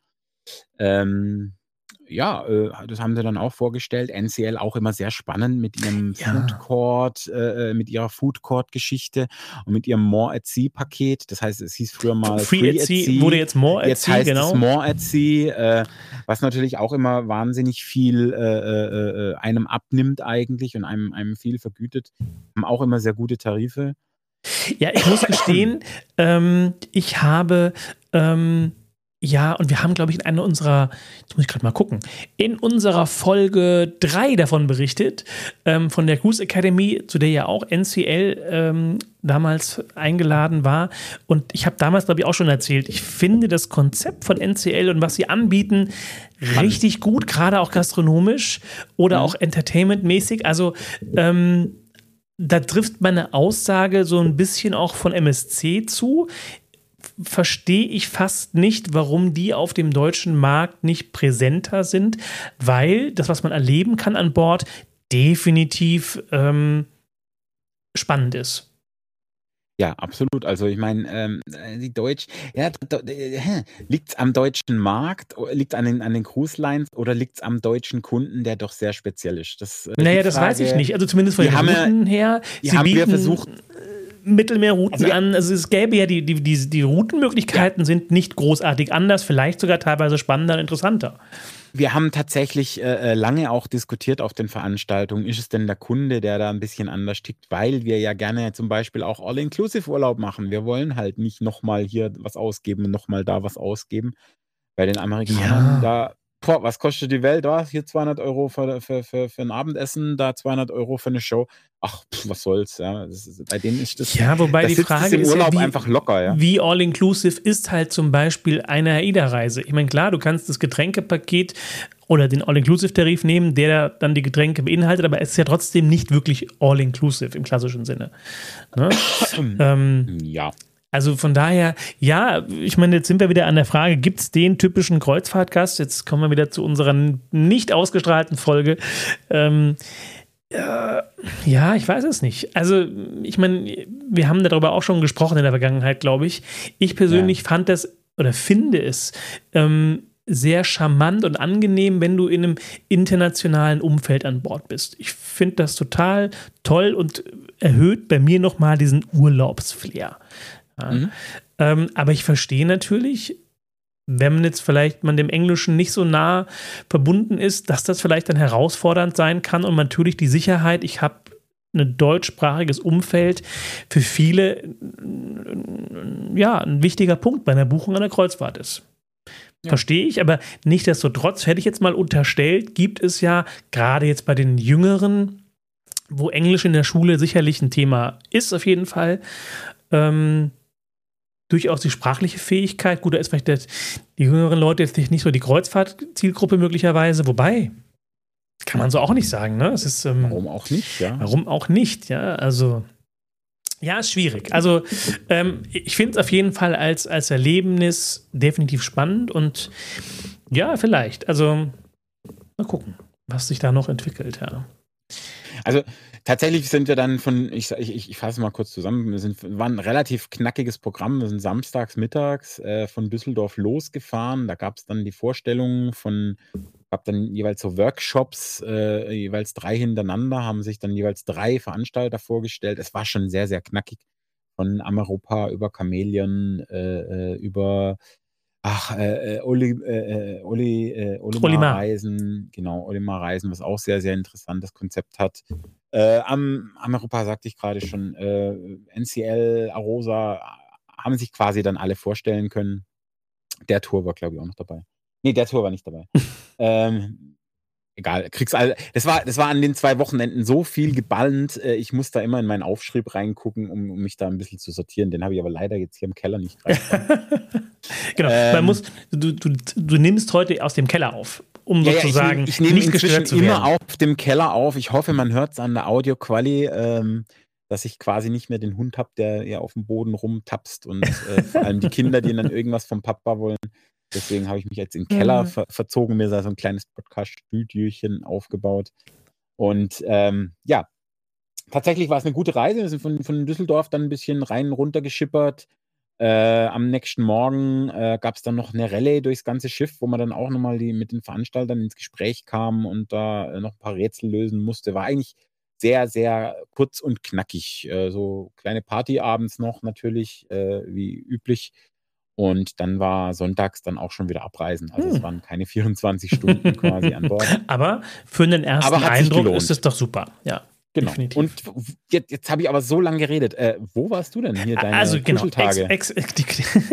Speaker 3: Ähm, ja, äh, das haben sie dann auch vorgestellt. N C L auch immer sehr spannend mit ihrem
Speaker 2: Ja.
Speaker 3: Food Court, äh, mit ihrer Food Court Geschichte und mit ihrem More at Sea Paket. Das heißt, es hieß früher mal
Speaker 2: Free at Sea wurde jetzt More at
Speaker 3: Jetzt
Speaker 2: Sea,
Speaker 3: heißt
Speaker 2: genau.
Speaker 3: es More at Sea, äh, was natürlich auch immer wahnsinnig viel äh, äh, äh, einem abnimmt eigentlich und einem, einem viel vergütet. Haben auch immer sehr gute Tarife.
Speaker 2: Ja, ich muss gestehen, ähm, ich habe, ähm, ja, und wir haben, glaube ich, in einer unserer, jetzt muss ich gerade mal gucken, in unserer Folge drei davon berichtet, ähm, von der Cruise Academy, zu der ja auch N C L ähm, damals eingeladen war. Und ich habe damals, glaube ich, auch schon erzählt, ich finde das Konzept von N C L und was sie anbieten, richtig gut, gerade auch gastronomisch oder
Speaker 3: Mhm.
Speaker 2: auch entertainmentmäßig. Also, ähm, da trifft meine Aussage so ein bisschen auch von M S C zu. Verstehe ich fast nicht, warum die auf dem deutschen Markt nicht präsenter sind, weil das, was man erleben kann an Bord, definitiv ähm, spannend ist.
Speaker 3: Ja, absolut. Also ich meine, ähm, die Deutsch, ja, liegt es am deutschen Markt, liegt es an den, an den Cruise Lines oder liegt es am deutschen Kunden, der doch sehr speziell ist? Das, äh,
Speaker 2: Naja,
Speaker 3: die
Speaker 2: das weiß ich
Speaker 3: Frage-
Speaker 2: nicht. Also zumindest von
Speaker 3: die
Speaker 2: den
Speaker 3: haben ja-
Speaker 2: Routen her.
Speaker 3: die
Speaker 2: Sie
Speaker 3: haben wir
Speaker 2: bieten
Speaker 3: versucht-
Speaker 2: Mittelmeerrouten
Speaker 3: Also-
Speaker 2: an. Also es gäbe ja die, die, die, die Routenmöglichkeiten sind nicht großartig anders, vielleicht sogar teilweise spannender und interessanter.
Speaker 3: Wir haben tatsächlich äh, lange auch diskutiert auf den Veranstaltungen, ist es denn der Kunde, der da ein bisschen anders tickt, weil wir ja gerne zum Beispiel auch All-Inclusive-Urlaub machen. Wir wollen halt nicht nochmal hier was ausgeben und nochmal da was ausgeben. Bei den Amerikanern,
Speaker 2: Ja.
Speaker 3: da, boah, was kostet die Welt? Da, hier zweihundert Euro für, für, für, für ein Abendessen, da zweihundert Euro für eine Show. Ach, pff, was soll's, ja. Das ist, bei denen ist das,
Speaker 2: Ja, wobei
Speaker 3: da
Speaker 2: die
Speaker 3: sitzt es
Speaker 2: Frage
Speaker 3: im
Speaker 2: ist ja,
Speaker 3: Urlaub
Speaker 2: wie-
Speaker 3: einfach locker, ja.
Speaker 2: Wie all-inclusive ist halt zum Beispiel eine AIDA-Reise. Ich meine, klar, du kannst das Getränkepaket oder den All-Inclusive-Tarif nehmen, der dann die Getränke beinhaltet, aber es ist ja trotzdem nicht wirklich All-Inclusive im klassischen Sinne. Ne? ähm,
Speaker 3: Ja.
Speaker 2: also von daher, ja, ich meine, jetzt sind wir wieder an der Frage, gibt es den typischen Kreuzfahrtgast? Jetzt kommen wir wieder zu unserer nicht ausgestrahlten Folge. Ähm, Ja, ja, ich weiß es nicht. Also, ich meine, wir haben darüber auch schon gesprochen in der Vergangenheit, glaube ich. Ich persönlich ja. fand das oder finde es ähm, sehr charmant und angenehm, wenn du in einem internationalen Umfeld an Bord bist. Ich finde das total toll und erhöht bei mir nochmal diesen Urlaubsflair. Ja. Mhm. Ähm, aber ich verstehe natürlich, wenn man jetzt vielleicht man dem Englischen nicht so nah verbunden ist, dass das vielleicht dann herausfordernd sein kann und natürlich die Sicherheit, ich habe ein deutschsprachiges Umfeld, für viele ja, ein wichtiger Punkt bei einer Buchung einer Kreuzfahrt ist. Ja. Verstehe ich, aber nichtsdestotrotz hätte ich jetzt mal unterstellt, gibt es ja gerade jetzt bei den Jüngeren, wo Englisch in der Schule sicherlich ein Thema ist, auf jeden Fall, ähm, durchaus die sprachliche Fähigkeit. Gut, da ist vielleicht der, die jüngeren Leute jetzt nicht so die Kreuzfahrt-Zielgruppe möglicherweise, wobei, kann man so auch nicht sagen, ne? Es ist, ähm,
Speaker 3: warum auch nicht, ja?
Speaker 2: Warum auch nicht, ja, also ja, ist schwierig. Also ähm, ich finde es auf jeden Fall als, als Erlebnis definitiv spannend und ja, vielleicht, also mal gucken, was sich da noch entwickelt, ja.
Speaker 3: Also tatsächlich sind wir dann von, ich, ich, ich fasse mal kurz zusammen, wir sind, war ein relativ knackiges Programm, wir sind samstags mittags äh, von Düsseldorf losgefahren, da gab es dann die Vorstellungen von, gab dann jeweils so Workshops, äh, jeweils drei hintereinander, haben sich dann jeweils drei Veranstalter vorgestellt, es war schon sehr, sehr knackig, von Ameropa über Chamäleon, äh, über Ach, äh, äh, Oli, äh, Oli, äh, Olimar, Olimar Reisen, genau, Olimar Reisen, was auch sehr, sehr interessantes Konzept hat. Äh, am, am Europa sagte ich gerade schon, äh, N C L, Arosa haben sich quasi dann alle vorstellen können. Der Tour war, glaube ich, auch noch dabei. Nee, der Tour war nicht dabei. ähm, egal, kriegst all, das war, das war an den zwei Wochenenden so viel geballt, äh, ich muss da immer in meinen Aufschrieb reingucken, um, um mich da ein bisschen zu sortieren. Den habe ich aber leider jetzt hier im Keller nicht greifbar.
Speaker 2: Genau, ähm, man muss, du, du, du nimmst heute aus dem Keller auf, um ja, sozusagen
Speaker 3: ich, ich nehme nicht gestört zu werden. Immer auf dem Keller auf. Ich hoffe, man hört es an der Audioquali, ähm, dass ich quasi nicht mehr den Hund habe, der ja auf dem Boden rumtapst und äh, vor allem die Kinder, die dann irgendwas vom Papa wollen. Deswegen habe ich mich jetzt in den Keller ver- verzogen, mir da so ein kleines Podcast-Studiochen aufgebaut. Und ähm, ja, tatsächlich war es eine gute Reise. Wir sind von, von Düsseldorf dann ein bisschen rein runter geschippert. Äh, am nächsten Morgen äh, gab es dann noch eine Rallye durchs ganze Schiff, wo man dann auch nochmal die, mit den Veranstaltern ins Gespräch kam und da äh, noch ein paar Rätsel lösen musste. War eigentlich sehr, sehr kurz und knackig. Äh, so kleine Party abends noch natürlich, äh, wie üblich. Und dann war sonntags dann auch schon wieder abreisen. Also hm. es waren keine vierundzwanzig Stunden quasi an Bord.
Speaker 2: Aber für den ersten Eindruck ist es doch super, ja.
Speaker 3: Genau.
Speaker 2: Definitiv.
Speaker 3: Und jetzt, jetzt habe ich aber so lange geredet. Äh, wo warst du denn hier, deine also, genau, Kuscheltage?
Speaker 2: Ex, ex, die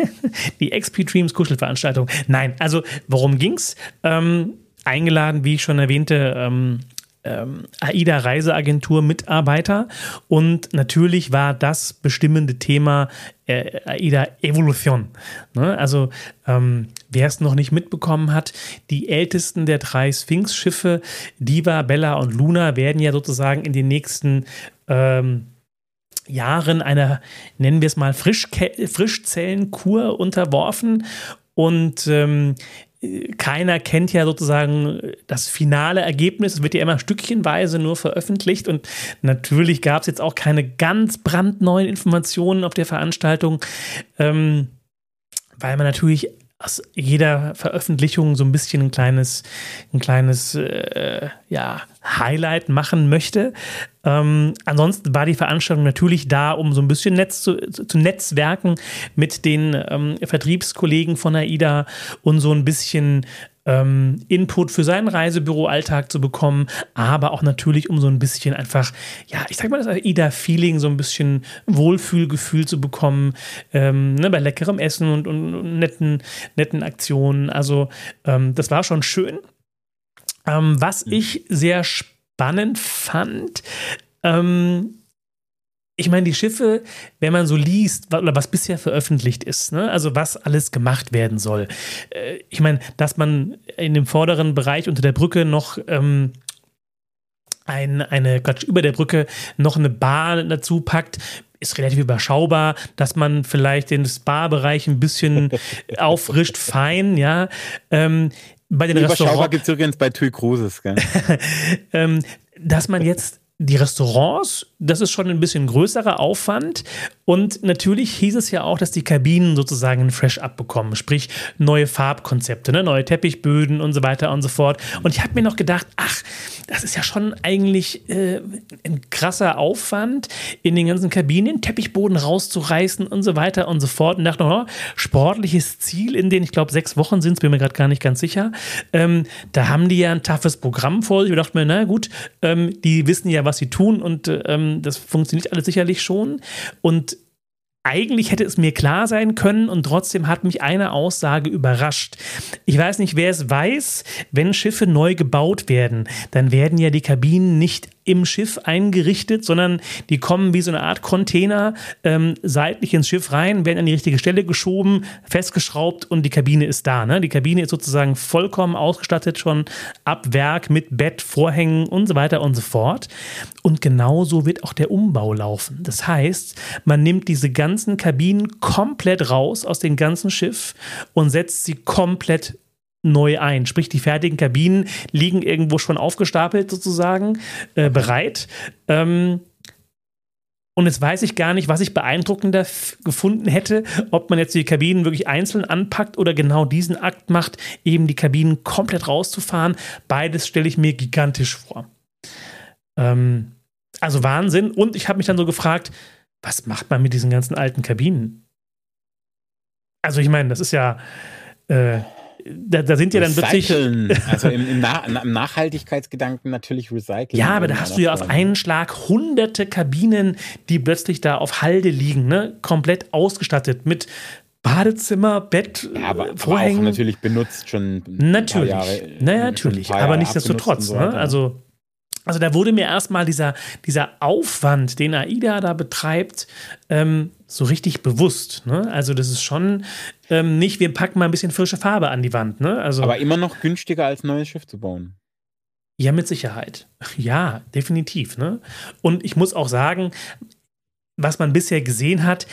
Speaker 2: die X P Dreams Kuschelveranstaltung. Nein, also worum ging's? Ähm, eingeladen, wie ich schon erwähnte, ähm, ähm, AIDA Reiseagentur Mitarbeiter und natürlich war das bestimmende Thema äh, AIDA Evolution. Ne? Also ähm, wer es noch nicht mitbekommen hat, die ältesten der drei Sphinx-Schiffe, Diva, Bella und Luna, werden ja sozusagen in den nächsten ähm, Jahren einer, nennen wir es mal, Frischke- Frischzellenkur unterworfen und ähm, keiner kennt ja sozusagen das finale Ergebnis. Es wird ja immer stückchenweise nur veröffentlicht und natürlich gab es jetzt auch keine ganz brandneuen Informationen auf der Veranstaltung, ähm, weil man natürlich aus jeder Veröffentlichung so ein bisschen ein kleines, ein kleines äh, ja, Highlight machen möchte. Ähm, ansonsten war die Veranstaltung natürlich da, um so ein bisschen Netz zu, zu netzwerken mit den ähm, Vertriebskollegen von AIDA und so ein bisschen ähm, Input für seinen Reisebüro-Alltag zu bekommen, aber auch natürlich, um so ein bisschen einfach, ja, ich sag mal, das AIDA-Feeling, so ein bisschen Wohlfühlgefühl zu bekommen, ähm, ne, bei leckerem Essen und, und, und netten, netten Aktionen. Also ähm, das war schon schön. Ähm, was ich sehr spannend fand, ähm, ich meine, die Schiffe, wenn man so liest, oder was bisher veröffentlicht ist, ne, also was alles gemacht werden soll. Äh, ich meine, dass man in dem vorderen Bereich unter der Brücke noch ähm, ein, eine, Quatsch, über der Brücke noch eine Bar dazu packt, ist relativ überschaubar, dass man vielleicht den Spa-Bereich ein bisschen auffrischt, fein, ja. Ähm, bei den
Speaker 3: Überschaubar gibt es übrigens bei Tui Cruises, gell?
Speaker 2: ähm, dass man jetzt die Restaurants, das ist schon ein bisschen größerer Aufwand. Und natürlich hieß es ja auch, dass die Kabinen sozusagen ein Fresh-Up bekommen, sprich neue Farbkonzepte, ne? Neue Teppichböden und so weiter und so fort. Und ich habe mir noch gedacht, ach, das ist ja schon eigentlich äh, ein krasser Aufwand, in den ganzen Kabinen den Teppichboden rauszureißen und so weiter und so fort. Und dachte noch, oh, sportliches Ziel in den, ich glaube, sechs Wochen sind es, bin mir gerade gar nicht ganz sicher. Ähm, da haben die ja ein toughes Programm vor sich. Ich dachte mir, na gut, ähm, die wissen ja, was sie tun und ähm, das funktioniert alles sicherlich schon. Und eigentlich hätte es mir klar sein können und trotzdem hat mich eine Aussage überrascht. Ich weiß nicht, wer es weiß, wenn Schiffe neu gebaut werden, dann werden ja die Kabinen nicht im Schiff eingerichtet, sondern die kommen wie so eine Art Container ähm, seitlich ins Schiff rein, werden an die richtige Stelle geschoben, festgeschraubt und die Kabine ist da. Ne? Die Kabine ist sozusagen vollkommen ausgestattet, schon ab Werk mit Bett, Vorhängen und so weiter und so fort. Und genauso wird auch der Umbau laufen. Das heißt, man nimmt diese ganzen Kabinen komplett raus aus dem ganzen Schiff und setzt sie komplett neu ein. Sprich, die fertigen Kabinen liegen irgendwo schon aufgestapelt sozusagen, äh, bereit. Ähm, und jetzt weiß ich gar nicht, was ich beeindruckender f- gefunden hätte, ob man jetzt die Kabinen wirklich einzeln anpackt oder genau diesen Akt macht, eben die Kabinen komplett rauszufahren. Beides stelle ich mir gigantisch vor. Ähm, also Wahnsinn. Und ich habe mich dann so gefragt, was macht man mit diesen ganzen alten Kabinen? Also ich meine, das ist ja äh, Da, da sind ja dann plötzlich.
Speaker 3: Also im, im, Na- im Nachhaltigkeitsgedanken natürlich Recycling.
Speaker 2: Ja, aber da hast du ja auf einen Schlag hunderte Kabinen, die plötzlich da auf Halde liegen, ne? Komplett ausgestattet mit Badezimmer, Bett,
Speaker 3: ja, aber,
Speaker 2: Vorhängen.
Speaker 3: aber auch natürlich benutzt schon.
Speaker 2: Natürlich.
Speaker 3: Jahre,
Speaker 2: naja, natürlich. Aber
Speaker 3: Jahre
Speaker 2: nichtsdestotrotz.
Speaker 3: so
Speaker 2: Ne? Also, also da wurde mir erstmal dieser, dieser Aufwand, den AIDA da betreibt, ähm, so richtig bewusst. Ne? Also das ist schon ähm, nicht, wir packen mal ein bisschen frische Farbe an die Wand. Ne? Also,
Speaker 3: aber immer noch günstiger als ein neues Schiff zu bauen.
Speaker 2: Ja, mit Sicherheit. Ja, definitiv. Ne? Und ich muss auch sagen, was man bisher gesehen hat,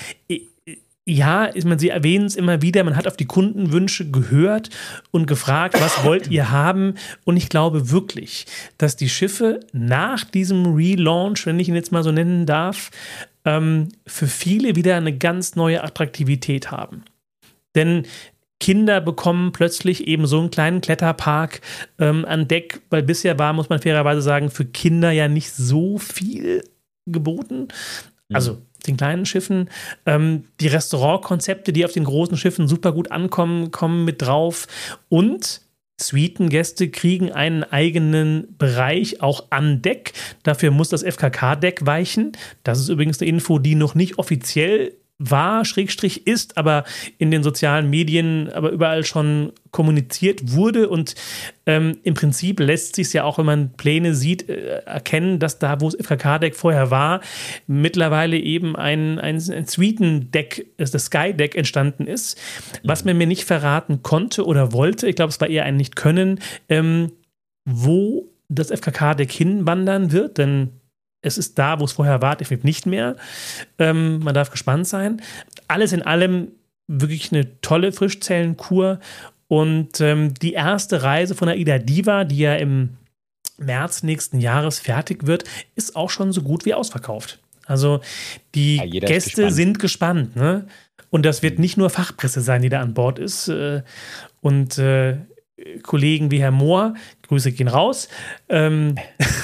Speaker 2: ja, ich meine, Sie erwähnen es immer wieder, man hat auf die Kundenwünsche gehört und gefragt, was wollt ihr haben? Und ich glaube wirklich, dass die Schiffe nach diesem Relaunch, wenn ich ihn jetzt mal so nennen darf, ähm, für viele wieder eine ganz neue Attraktivität haben. Denn Kinder bekommen plötzlich eben so einen kleinen Kletterpark ähm, an Deck, weil bisher war, muss man fairerweise sagen, für Kinder ja nicht so viel geboten. Also den kleinen Schiffen. Ähm, die Restaurantkonzepte, die auf den großen Schiffen super gut ankommen, kommen mit drauf. Und Suitengäste kriegen einen eigenen Bereich auch an Deck. Dafür muss das F K K-Deck weichen. Das ist übrigens eine Info, die noch nicht offiziell war, Schrägstrich ist, aber in den sozialen Medien, aber überall schon kommuniziert wurde und ähm, im Prinzip lässt sich es ja auch, wenn man Pläne sieht, äh, erkennen, dass da, wo das F K K-Deck vorher war, mittlerweile eben ein, ein, ein Suitendeck, das Sky-Deck entstanden ist, was man mir nicht verraten konnte oder wollte, ich glaube, es war eher ein Nicht-Können, ähm, wo das F K K-Deck hinwandern wird, denn es ist da, wo es vorher war, definitiv nicht mehr. Ähm, man darf gespannt sein. Alles in allem wirklich eine tolle Frischzellenkur. Und ähm, die erste Reise von AIDA Diva, die ja im März nächsten Jahres fertig wird, ist auch schon so gut wie ausverkauft. Also die
Speaker 3: ja,
Speaker 2: Gäste gespannt. sind gespannt. Ne? Und das wird nicht nur Fachpresse sein, die da an Bord ist. Äh, und äh, Kollegen wie Herr Mohr, Grüße gehen raus. Ähm,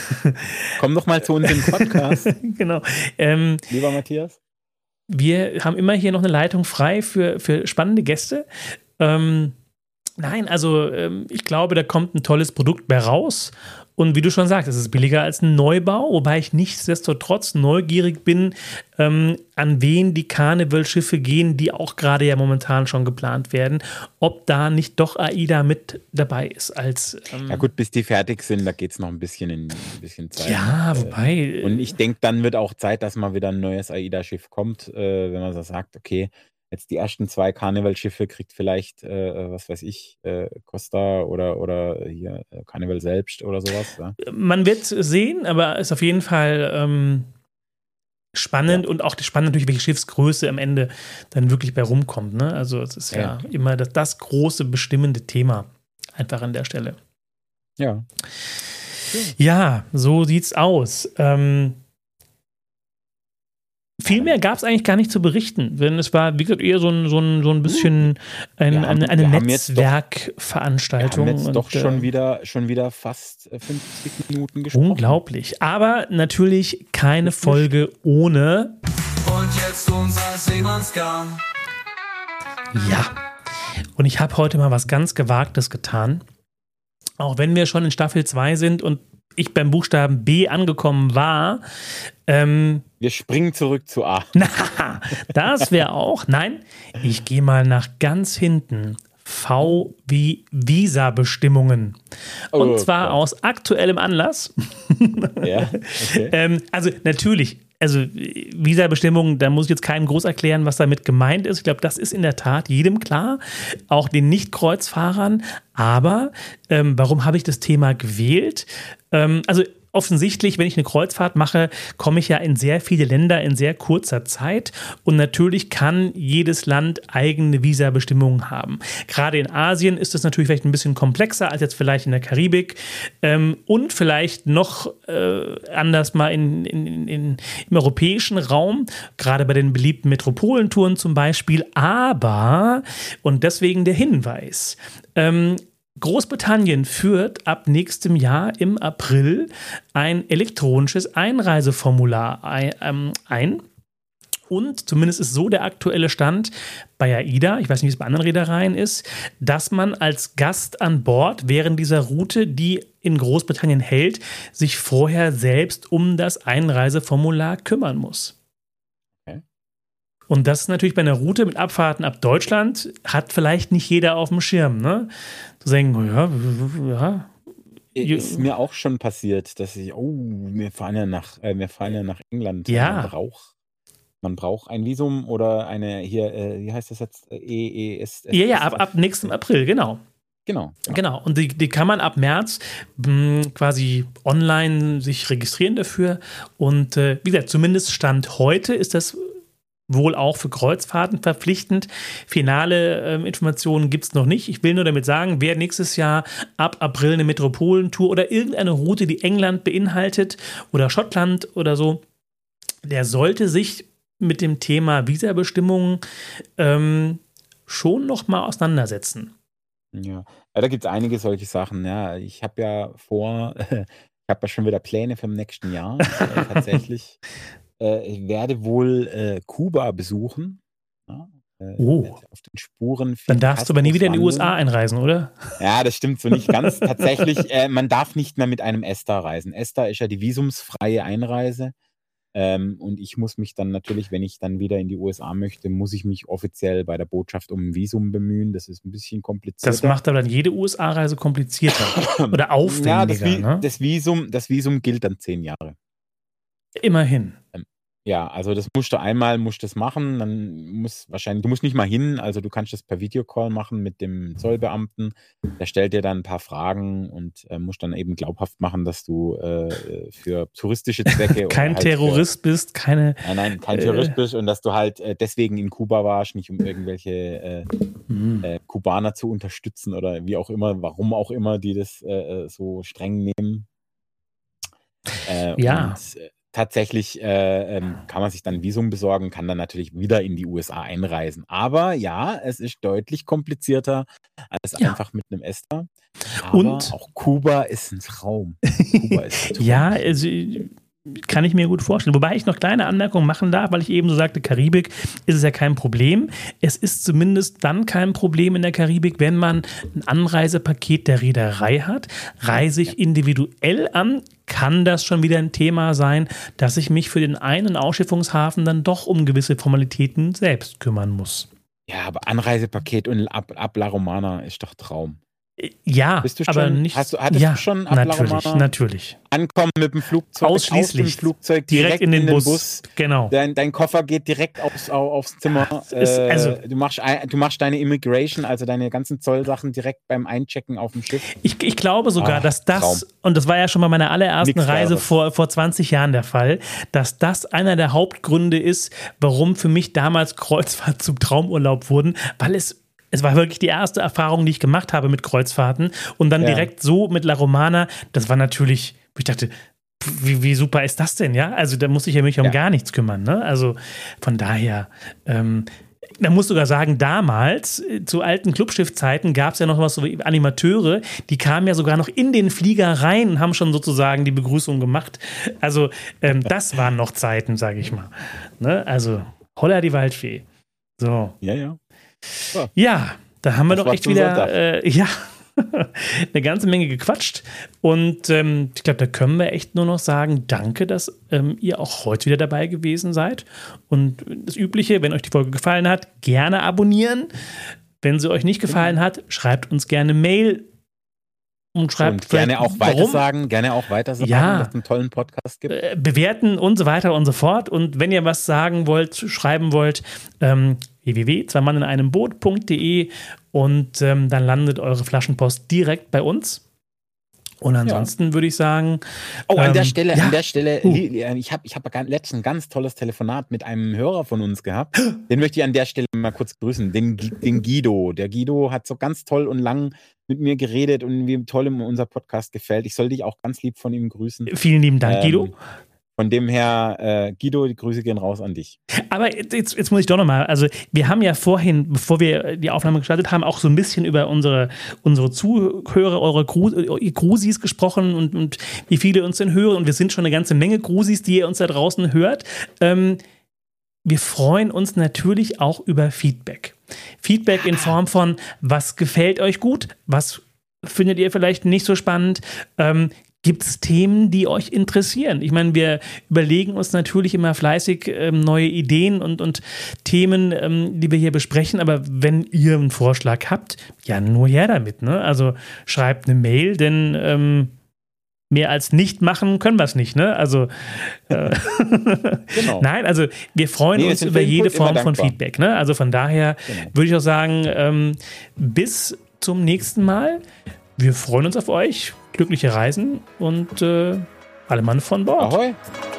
Speaker 3: Komm doch mal zu uns im Podcast.
Speaker 2: Genau. Ähm,
Speaker 3: Lieber Matthias.
Speaker 2: Wir haben immer hier noch eine Leitung frei für, für spannende Gäste. Ähm, nein, also ähm, ich glaube, da kommt ein tolles Produkt bei raus. Und wie du schon sagst, es ist billiger als ein Neubau, wobei ich nichtsdestotrotz neugierig bin, ähm, an wen die Carnival-Schiffe gehen, die auch gerade ja momentan schon geplant werden, ob da nicht doch AIDA mit dabei ist. Als, ähm
Speaker 3: ja gut, bis die fertig sind, da geht es noch ein bisschen in ein bisschen Zeit.
Speaker 2: Ja, wobei.
Speaker 3: Und ich denke, dann wird auch Zeit, dass mal wieder ein neues AIDA-Schiff kommt, äh, wenn man so sagt, okay, jetzt die ersten zwei Carnival-Schiffe kriegt vielleicht, äh, was weiß ich, äh, Costa oder, oder hier äh, Carnival selbst oder sowas. Ja.
Speaker 2: Man wird sehen, aber ist auf jeden Fall ähm, spannend ja. Und auch spannend natürlich, welche Schiffsgröße am Ende dann wirklich bei rumkommt. Ne? Also es ist ja, ja immer das, das große bestimmende Thema einfach an der Stelle.
Speaker 3: Ja.
Speaker 2: Ja, so sieht's aus. Ähm, viel mehr gab es eigentlich gar nicht zu berichten, denn es war, wie gesagt, eher so ein, so ein, so ein bisschen ein,
Speaker 3: Wir haben-
Speaker 2: eine, eine
Speaker 3: wir haben jetzt doch- Wir
Speaker 2: Netzwerkveranstaltung.
Speaker 3: haben jetzt
Speaker 2: und,
Speaker 3: doch schon
Speaker 2: äh,
Speaker 3: wieder, schon wieder fast äh, fünfzig Minuten gesprochen.
Speaker 2: Unglaublich. Aber natürlich keine Folge ohne.
Speaker 5: Und jetzt unser Seemannsgarn.
Speaker 2: Ja. Und ich habe heute mal was ganz Gewagtes getan. Auch wenn wir schon in Staffel zwei sind und ich beim Buchstaben B angekommen war. Ähm,
Speaker 3: Wir springen zurück zu A.
Speaker 2: na, das wäre auch. Nein, ich gehe mal nach ganz hinten. V wie Visa-Bestimmungen. Und
Speaker 3: Oh
Speaker 2: zwar
Speaker 3: Gott.
Speaker 2: aus aktuellem Anlass.
Speaker 3: Ja, okay.
Speaker 2: Ähm, also natürlich, also Visa-Bestimmungen, da muss ich jetzt keinem groß erklären, was damit gemeint ist. Ich glaube, das ist in der Tat jedem klar, auch den Nicht-Kreuzfahrern. Aber ähm, warum habe ich das Thema gewählt? Ähm, also offensichtlich, wenn ich eine Kreuzfahrt mache, komme ich ja in sehr viele Länder in sehr kurzer Zeit und natürlich kann jedes Land eigene Visabestimmungen haben. Gerade in Asien ist das natürlich vielleicht ein bisschen komplexer als jetzt vielleicht in der Karibik ähm, und vielleicht noch äh, anders mal in, in, in, in, im europäischen Raum, gerade bei den beliebten Metropolentouren zum Beispiel. Aber, und deswegen der Hinweis, ähm, Großbritannien führt ab nächstem Jahr im April ein elektronisches Einreiseformular ein. Und zumindest ist so der aktuelle Stand bei AIDA, ich weiß nicht, wie es bei anderen Reedereien ist, dass man als Gast an Bord während dieser Route, die in Großbritannien hält, sich vorher selbst um das Einreiseformular kümmern muss. Und das ist natürlich bei einer Route mit Abfahrten ab Deutschland, hat vielleicht nicht jeder auf dem Schirm, ne? Zu denken, ja, ja.
Speaker 3: Ist mir auch schon passiert, dass ich, oh, wir fahren ja nach, äh, wir fahren ja nach England.
Speaker 2: Ja.
Speaker 3: Man braucht, man braucht ein Visum oder eine, hier, äh, wie heißt das jetzt? E E S.
Speaker 2: Ja, ja, ab, ab nächstem April, genau.
Speaker 3: Genau. genau.
Speaker 2: Genau, und die, die kann man ab März mh, quasi online sich registrieren dafür. Und äh, wie gesagt, zumindest Stand heute ist das wohl auch für Kreuzfahrten verpflichtend. Finale ähm, Informationen gibt es noch nicht. Ich will nur damit sagen, wer nächstes Jahr ab April eine Metropolentour oder irgendeine Route, die England beinhaltet oder Schottland oder so, der sollte sich mit dem Thema Visabestimmungen ähm, schon noch mal auseinandersetzen.
Speaker 3: Ja, ja da gibt es einige solche Sachen. Ja, ich habe ja vor, ich habe ja schon wieder Pläne für im nächsten Jahr. äh, tatsächlich. Äh, ich werde wohl äh, Kuba besuchen. Ja, äh,
Speaker 2: Oh.
Speaker 3: werde auf den Spuren
Speaker 2: Dann darfst du aber nie wieder in die U S A
Speaker 3: wandeln.
Speaker 2: einreisen, oder?
Speaker 3: Ja, das stimmt so nicht ganz. Tatsächlich, äh, man darf nicht mehr mit einem ESTA reisen. ESTA ist ja die visumsfreie Einreise. Ähm, und ich muss mich dann natürlich, wenn ich dann wieder in die U S A möchte, muss ich mich offiziell bei der Botschaft um ein Visum bemühen. Das ist ein bisschen komplizierter.
Speaker 2: Das macht aber dann jede U S A-Reise komplizierter oder aufwendiger.
Speaker 3: Ja, das, Vi
Speaker 2: ne?
Speaker 3: das, Visum, das Visum gilt dann zehn Jahre.
Speaker 2: Immerhin.
Speaker 3: Ja, also das musst du einmal musst das machen, dann muss wahrscheinlich, du musst nicht mal hin, also du kannst das per Videocall machen mit dem Zollbeamten, der stellt dir dann ein paar Fragen und äh, musst dann eben glaubhaft machen, dass du äh, für touristische Zwecke oder
Speaker 2: Kein
Speaker 3: halt
Speaker 2: Terrorist bist, keine.
Speaker 3: Für, nein, nein, kein
Speaker 2: äh,
Speaker 3: Terrorist bist und dass du halt äh, deswegen in Kuba warst, nicht um irgendwelche äh,
Speaker 2: Mhm.
Speaker 3: äh, Kubaner zu unterstützen oder wie auch immer, warum auch immer die das äh, so streng nehmen. Äh,
Speaker 2: Ja.
Speaker 3: Und, äh, tatsächlich äh, ähm, kann man sich dann ein Visum besorgen, kann dann natürlich wieder in die U S A einreisen. Aber ja, es ist deutlich komplizierter als
Speaker 2: Ja.
Speaker 3: einfach mit einem ESTA. Aber
Speaker 2: Und-
Speaker 3: auch Kuba ist ein Traum. Kuba ist ein Traum.
Speaker 2: Ja, also, kann ich mir gut vorstellen. Wobei ich noch kleine Anmerkungen machen darf, weil ich eben so sagte, Karibik ist es ja kein Problem. Es ist zumindest dann kein Problem in der Karibik, wenn man ein Anreisepaket der Reederei hat. Reise ich individuell an, kann das schon wieder ein Thema sein, dass ich mich für den einen Ausschiffungshafen dann doch um gewisse Formalitäten selbst kümmern muss.
Speaker 3: Ja, aber Anreisepaket und ab, ab La Romana ist doch Traum.
Speaker 2: Ja,
Speaker 3: Bist du
Speaker 2: aber
Speaker 3: schon-
Speaker 2: nicht.
Speaker 3: hast du- hattest
Speaker 2: ja,
Speaker 3: du schon ab La
Speaker 2: natürlich,
Speaker 3: Romana?
Speaker 2: natürlich.
Speaker 3: Ankommen mit dem Flugzeug,
Speaker 2: Ausschließlich.
Speaker 3: aus dem Flugzeug
Speaker 2: Direkt, in den, Bus. Genau.
Speaker 3: Dein, dein Koffer geht direkt aufs, au- aufs Zimmer.
Speaker 2: ist-
Speaker 3: Äh,
Speaker 2: also-
Speaker 3: du, machst, ein- du machst deine Immigration, also deine ganzen Zollsachen direkt beim Einchecken auf dem Schiff.
Speaker 2: Ich, ich glaube sogar,
Speaker 3: Ach,
Speaker 2: dass das,
Speaker 3: Traum.
Speaker 2: und das war ja schon bei meiner allerersten
Speaker 3: Nix
Speaker 2: Reise
Speaker 3: Wahres.
Speaker 2: vor, vor zwanzig Jahren der Fall, dass das einer der Hauptgründe ist, warum für mich damals Kreuzfahrt zum Traumurlaub wurden, weil es es war wirklich die erste Erfahrung, die ich gemacht habe mit Kreuzfahrten und dann
Speaker 3: Ja.
Speaker 2: direkt so mit La Romana, das war natürlich, ich dachte, pf, wie, wie super ist das denn, ja? Also da muss ich ja mich um
Speaker 3: Ja.
Speaker 2: gar nichts kümmern, ne? Also von daher, ähm, man muss sogar sagen, damals, äh, zu alten Clubschiff-Zeiten, gab es ja noch was so wie Animateure, die kamen ja sogar noch in den Flieger rein und haben schon sozusagen die Begrüßung gemacht. Also ähm, das waren noch Zeiten, sage ich mal. Ne? Also Holla die Waldfee. So.
Speaker 3: Ja, ja.
Speaker 2: Ja, da haben wir
Speaker 3: Das
Speaker 2: doch
Speaker 3: war
Speaker 2: echt
Speaker 3: zum
Speaker 2: wieder
Speaker 3: Sonntag.
Speaker 2: äh, ja, eine ganze Menge gequatscht. Und ähm, ich glaube, da können wir echt nur noch sagen, danke, dass ähm, ihr auch heute wieder dabei gewesen seid. Und das Übliche, wenn euch die Folge gefallen hat, gerne abonnieren. Wenn sie euch nicht gefallen hat, schreibt uns gerne Mail und schreibt
Speaker 3: Und gerne
Speaker 2: vielleicht,
Speaker 3: auch
Speaker 2: warum.
Speaker 3: weitersagen, gerne auch weitersagen,
Speaker 2: Ja.
Speaker 3: dass es einen tollen Podcast gibt.
Speaker 2: Äh, bewerten und so weiter und so fort. Und wenn ihr was sagen wollt, schreiben wollt, ähm, w w w punkt zwei mann in einem boot punkt de und ähm, dann landet eure Flaschenpost direkt bei uns. Und ansonsten würde ich sagen.
Speaker 3: Oh, an der
Speaker 2: ähm,
Speaker 3: Stelle,
Speaker 2: ja.
Speaker 3: an der Stelle,
Speaker 2: Uh.
Speaker 3: li- äh, ich habe ich hab letztens ein ganz tolles Telefonat mit einem Hörer von uns gehabt. Den möchte ich an der Stelle mal kurz grüßen. Den, Gi- den Guido. Der Guido hat so ganz toll und lang mit mir geredet und wie toll ihm unser Podcast gefällt. Ich soll dich auch ganz lieb von ihm grüßen.
Speaker 2: Vielen lieben Dank,
Speaker 3: Ähm,
Speaker 2: Guido.
Speaker 3: Von dem her, äh, Guido, die Grüße gehen raus an dich.
Speaker 2: Aber jetzt, jetzt muss ich doch nochmal, also wir haben ja vorhin, bevor wir die Aufnahme gestartet haben, auch so ein bisschen über unsere, unsere Zuhörer, eure Gru Grusis gesprochen und, und wie viele uns denn hören. Und wir sind schon eine ganze Menge Grusis, die ihr uns da draußen hört. Ähm, wir freuen uns natürlich auch über Feedback. Feedback in Form von, was gefällt euch gut, was findet ihr vielleicht nicht so spannend, ähm, gibt es Themen, die euch interessieren? Ich meine, wir überlegen uns natürlich immer fleißig ähm, neue Ideen und, und Themen, ähm, die wir hier besprechen, aber wenn ihr einen Vorschlag habt, ja, nur her damit, ne? Also schreibt eine Mail, denn ähm, mehr als nicht machen können wir es nicht, ne? Also äh,
Speaker 3: Genau.
Speaker 2: nein, also wir freuen
Speaker 3: Nee, wir
Speaker 2: uns
Speaker 3: sind
Speaker 2: über
Speaker 3: für Input
Speaker 2: jede
Speaker 3: immer
Speaker 2: Form von
Speaker 3: dankbar.
Speaker 2: Feedback, ne? Also von daher
Speaker 3: Genau.
Speaker 2: würde ich auch sagen, ähm, bis zum nächsten Mal. Wir freuen uns auf euch. Glückliche Reisen und äh, alle Mann von Bord.
Speaker 3: Ahoi.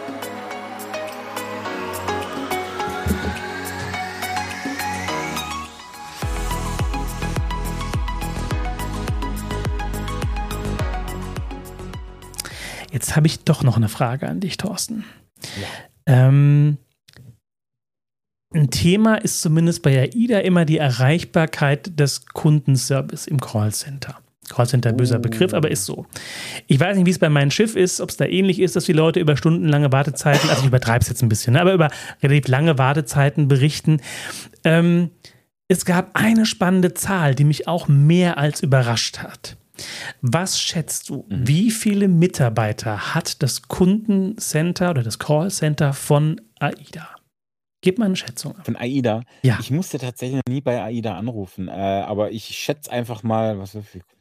Speaker 2: Jetzt habe ich doch noch eine Frage an dich, Thorsten. Ähm, ein Thema ist zumindest bei AIDA immer die Erreichbarkeit des Kundenservice im Callcenter. Callcenter, böser Begriff, aber ist so. Ich weiß nicht, wie es bei meinem Schiff ist, ob es da ähnlich ist, dass die Leute über stundenlange Wartezeiten, also ich übertreibe es jetzt ein bisschen, ne, aber über relativ lange Wartezeiten berichten. Ähm, es gab eine spannende Zahl, die mich auch mehr als überrascht hat. Was schätzt du,
Speaker 3: Mhm.
Speaker 2: wie viele Mitarbeiter hat das Kundencenter oder das Callcenter von AIDA? Gib mal eine Schätzung ab.
Speaker 3: Von AIDA.
Speaker 2: Ja.
Speaker 3: Ich musste tatsächlich noch nie bei AIDA anrufen, äh, aber ich schätze einfach mal, was wie viel?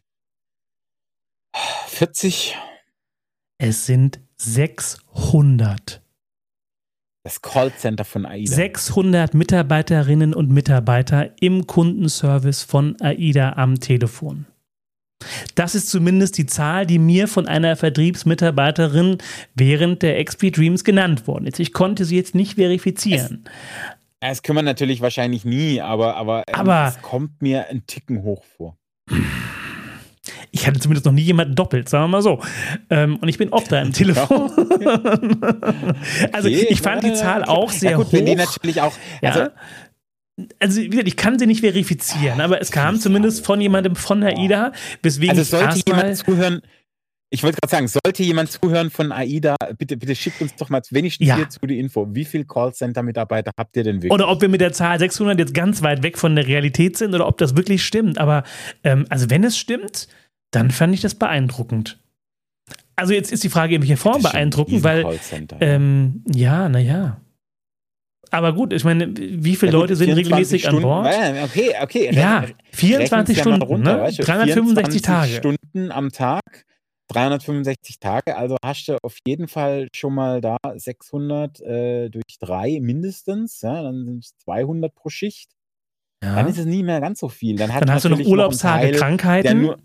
Speaker 3: vierzig.
Speaker 2: Es sind sechshundert.
Speaker 3: Das Callcenter von AIDA.
Speaker 2: sechshundert Mitarbeiterinnen und Mitarbeiter im Kundenservice von AIDA am Telefon. Das ist zumindest die Zahl, die mir von einer Vertriebsmitarbeiterin während der X P Dreams genannt worden ist. Ich konnte sie jetzt nicht verifizieren.
Speaker 3: Das können wir natürlich wahrscheinlich nie, aber, aber, ähm,
Speaker 2: Aber-
Speaker 3: es kommt mir ein Ticken hoch vor.
Speaker 2: Ich hatte zumindest noch nie jemanden doppelt, sagen wir mal so. Ähm, und ich bin oft da am Telefon. Also
Speaker 3: Okay,
Speaker 2: ich fand die
Speaker 3: na,
Speaker 2: Zahl auch sehr
Speaker 3: ja, gut,
Speaker 2: hoch.
Speaker 3: wenn die natürlich auch, also,
Speaker 2: Ja. Also, wie gesagt, ich kann sie nicht verifizieren, aber es kam zumindest von jemandem von AIDA, weswegen
Speaker 3: also
Speaker 2: ich
Speaker 3: sollte
Speaker 2: erstmal.
Speaker 3: jemand zuhören, ich wollte gerade sagen, sollte jemand zuhören von AIDA, bitte, bitte schickt uns doch mal wenigstens
Speaker 2: Ja.
Speaker 3: hierzu die Info. Wie viele Callcenter-Mitarbeiter habt ihr denn wirklich?
Speaker 2: Oder ob wir mit der Zahl sechshundert jetzt ganz weit weg von der Realität sind oder ob das wirklich stimmt. Aber ähm, also wenn es stimmt, dann fand ich das beeindruckend. Also jetzt ist die Frage, in welcher Form
Speaker 3: Das ist schon ein
Speaker 2: beeindruckend, weil
Speaker 3: Riesen-Callcenter.
Speaker 2: ähm, ja, naja. Aber gut, ich meine, wie viele
Speaker 3: Ja, gut,
Speaker 2: Leute sind
Speaker 3: vierundzwanzig
Speaker 2: regelmäßig an
Speaker 3: Stunden,
Speaker 2: Bord?
Speaker 3: ja, Okay, okay.
Speaker 2: Ja,
Speaker 3: Rechnen-
Speaker 2: vierundzwanzig
Speaker 3: rechnen's ja mal
Speaker 2: Stunden,
Speaker 3: runter,
Speaker 2: ne?
Speaker 3: weißt du,
Speaker 2: dreihundertfünfundsechzig Tage.
Speaker 3: vierundzwanzig Stunden am Tag, dreihundertfünfundsechzig Tage, also hast du auf jeden Fall schon mal da sechshundert äh, durch drei mindestens, ja, dann sind es zweihundert pro Schicht.
Speaker 2: Ja.
Speaker 3: Dann ist es nie mehr ganz so viel. Dann, hat
Speaker 2: Dann hast du noch
Speaker 3: natürlich einen
Speaker 2: Urlaubstage,
Speaker 3: Teil, der
Speaker 2: Krankheiten.
Speaker 3: nur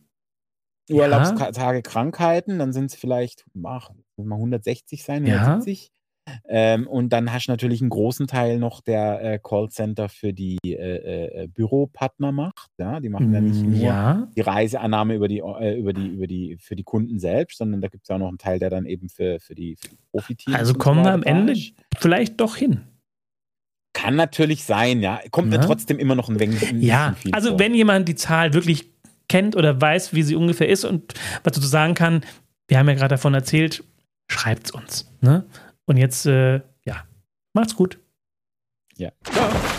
Speaker 3: Urlaubstage, Krankheiten, dann sind es vielleicht ach, mal hundertsechzig sein,
Speaker 2: Ja.
Speaker 3: hundertsiebzig. Ähm, und dann hast du natürlich einen großen Teil noch, der äh, Callcenter für die äh, äh, Büropartner macht. Ja, die machen ja nicht nur
Speaker 2: Ja.
Speaker 3: die Reiseannahme über die, äh, über die, über die, für die Kunden selbst, sondern da gibt es auch noch einen Teil, der dann eben für, für die, für die Profiteams.
Speaker 2: Also
Speaker 3: und so
Speaker 2: kommen wir
Speaker 3: weiter
Speaker 2: am
Speaker 3: da
Speaker 2: Ende
Speaker 3: ist.
Speaker 2: vielleicht doch hin.
Speaker 3: Kann natürlich sein, ja. Kommt
Speaker 2: Ja.
Speaker 3: ja trotzdem immer noch ein wenig ein
Speaker 2: Ja,
Speaker 3: bisschen viel
Speaker 2: also
Speaker 3: vor.
Speaker 2: wenn jemand die Zahl wirklich kennt oder weiß, wie sie ungefähr ist und was dazu sagen kann, wir haben ja gerade davon erzählt, schreibt's uns. Ne? Und jetzt, äh, ja, macht's gut.
Speaker 3: Ja. Ciao.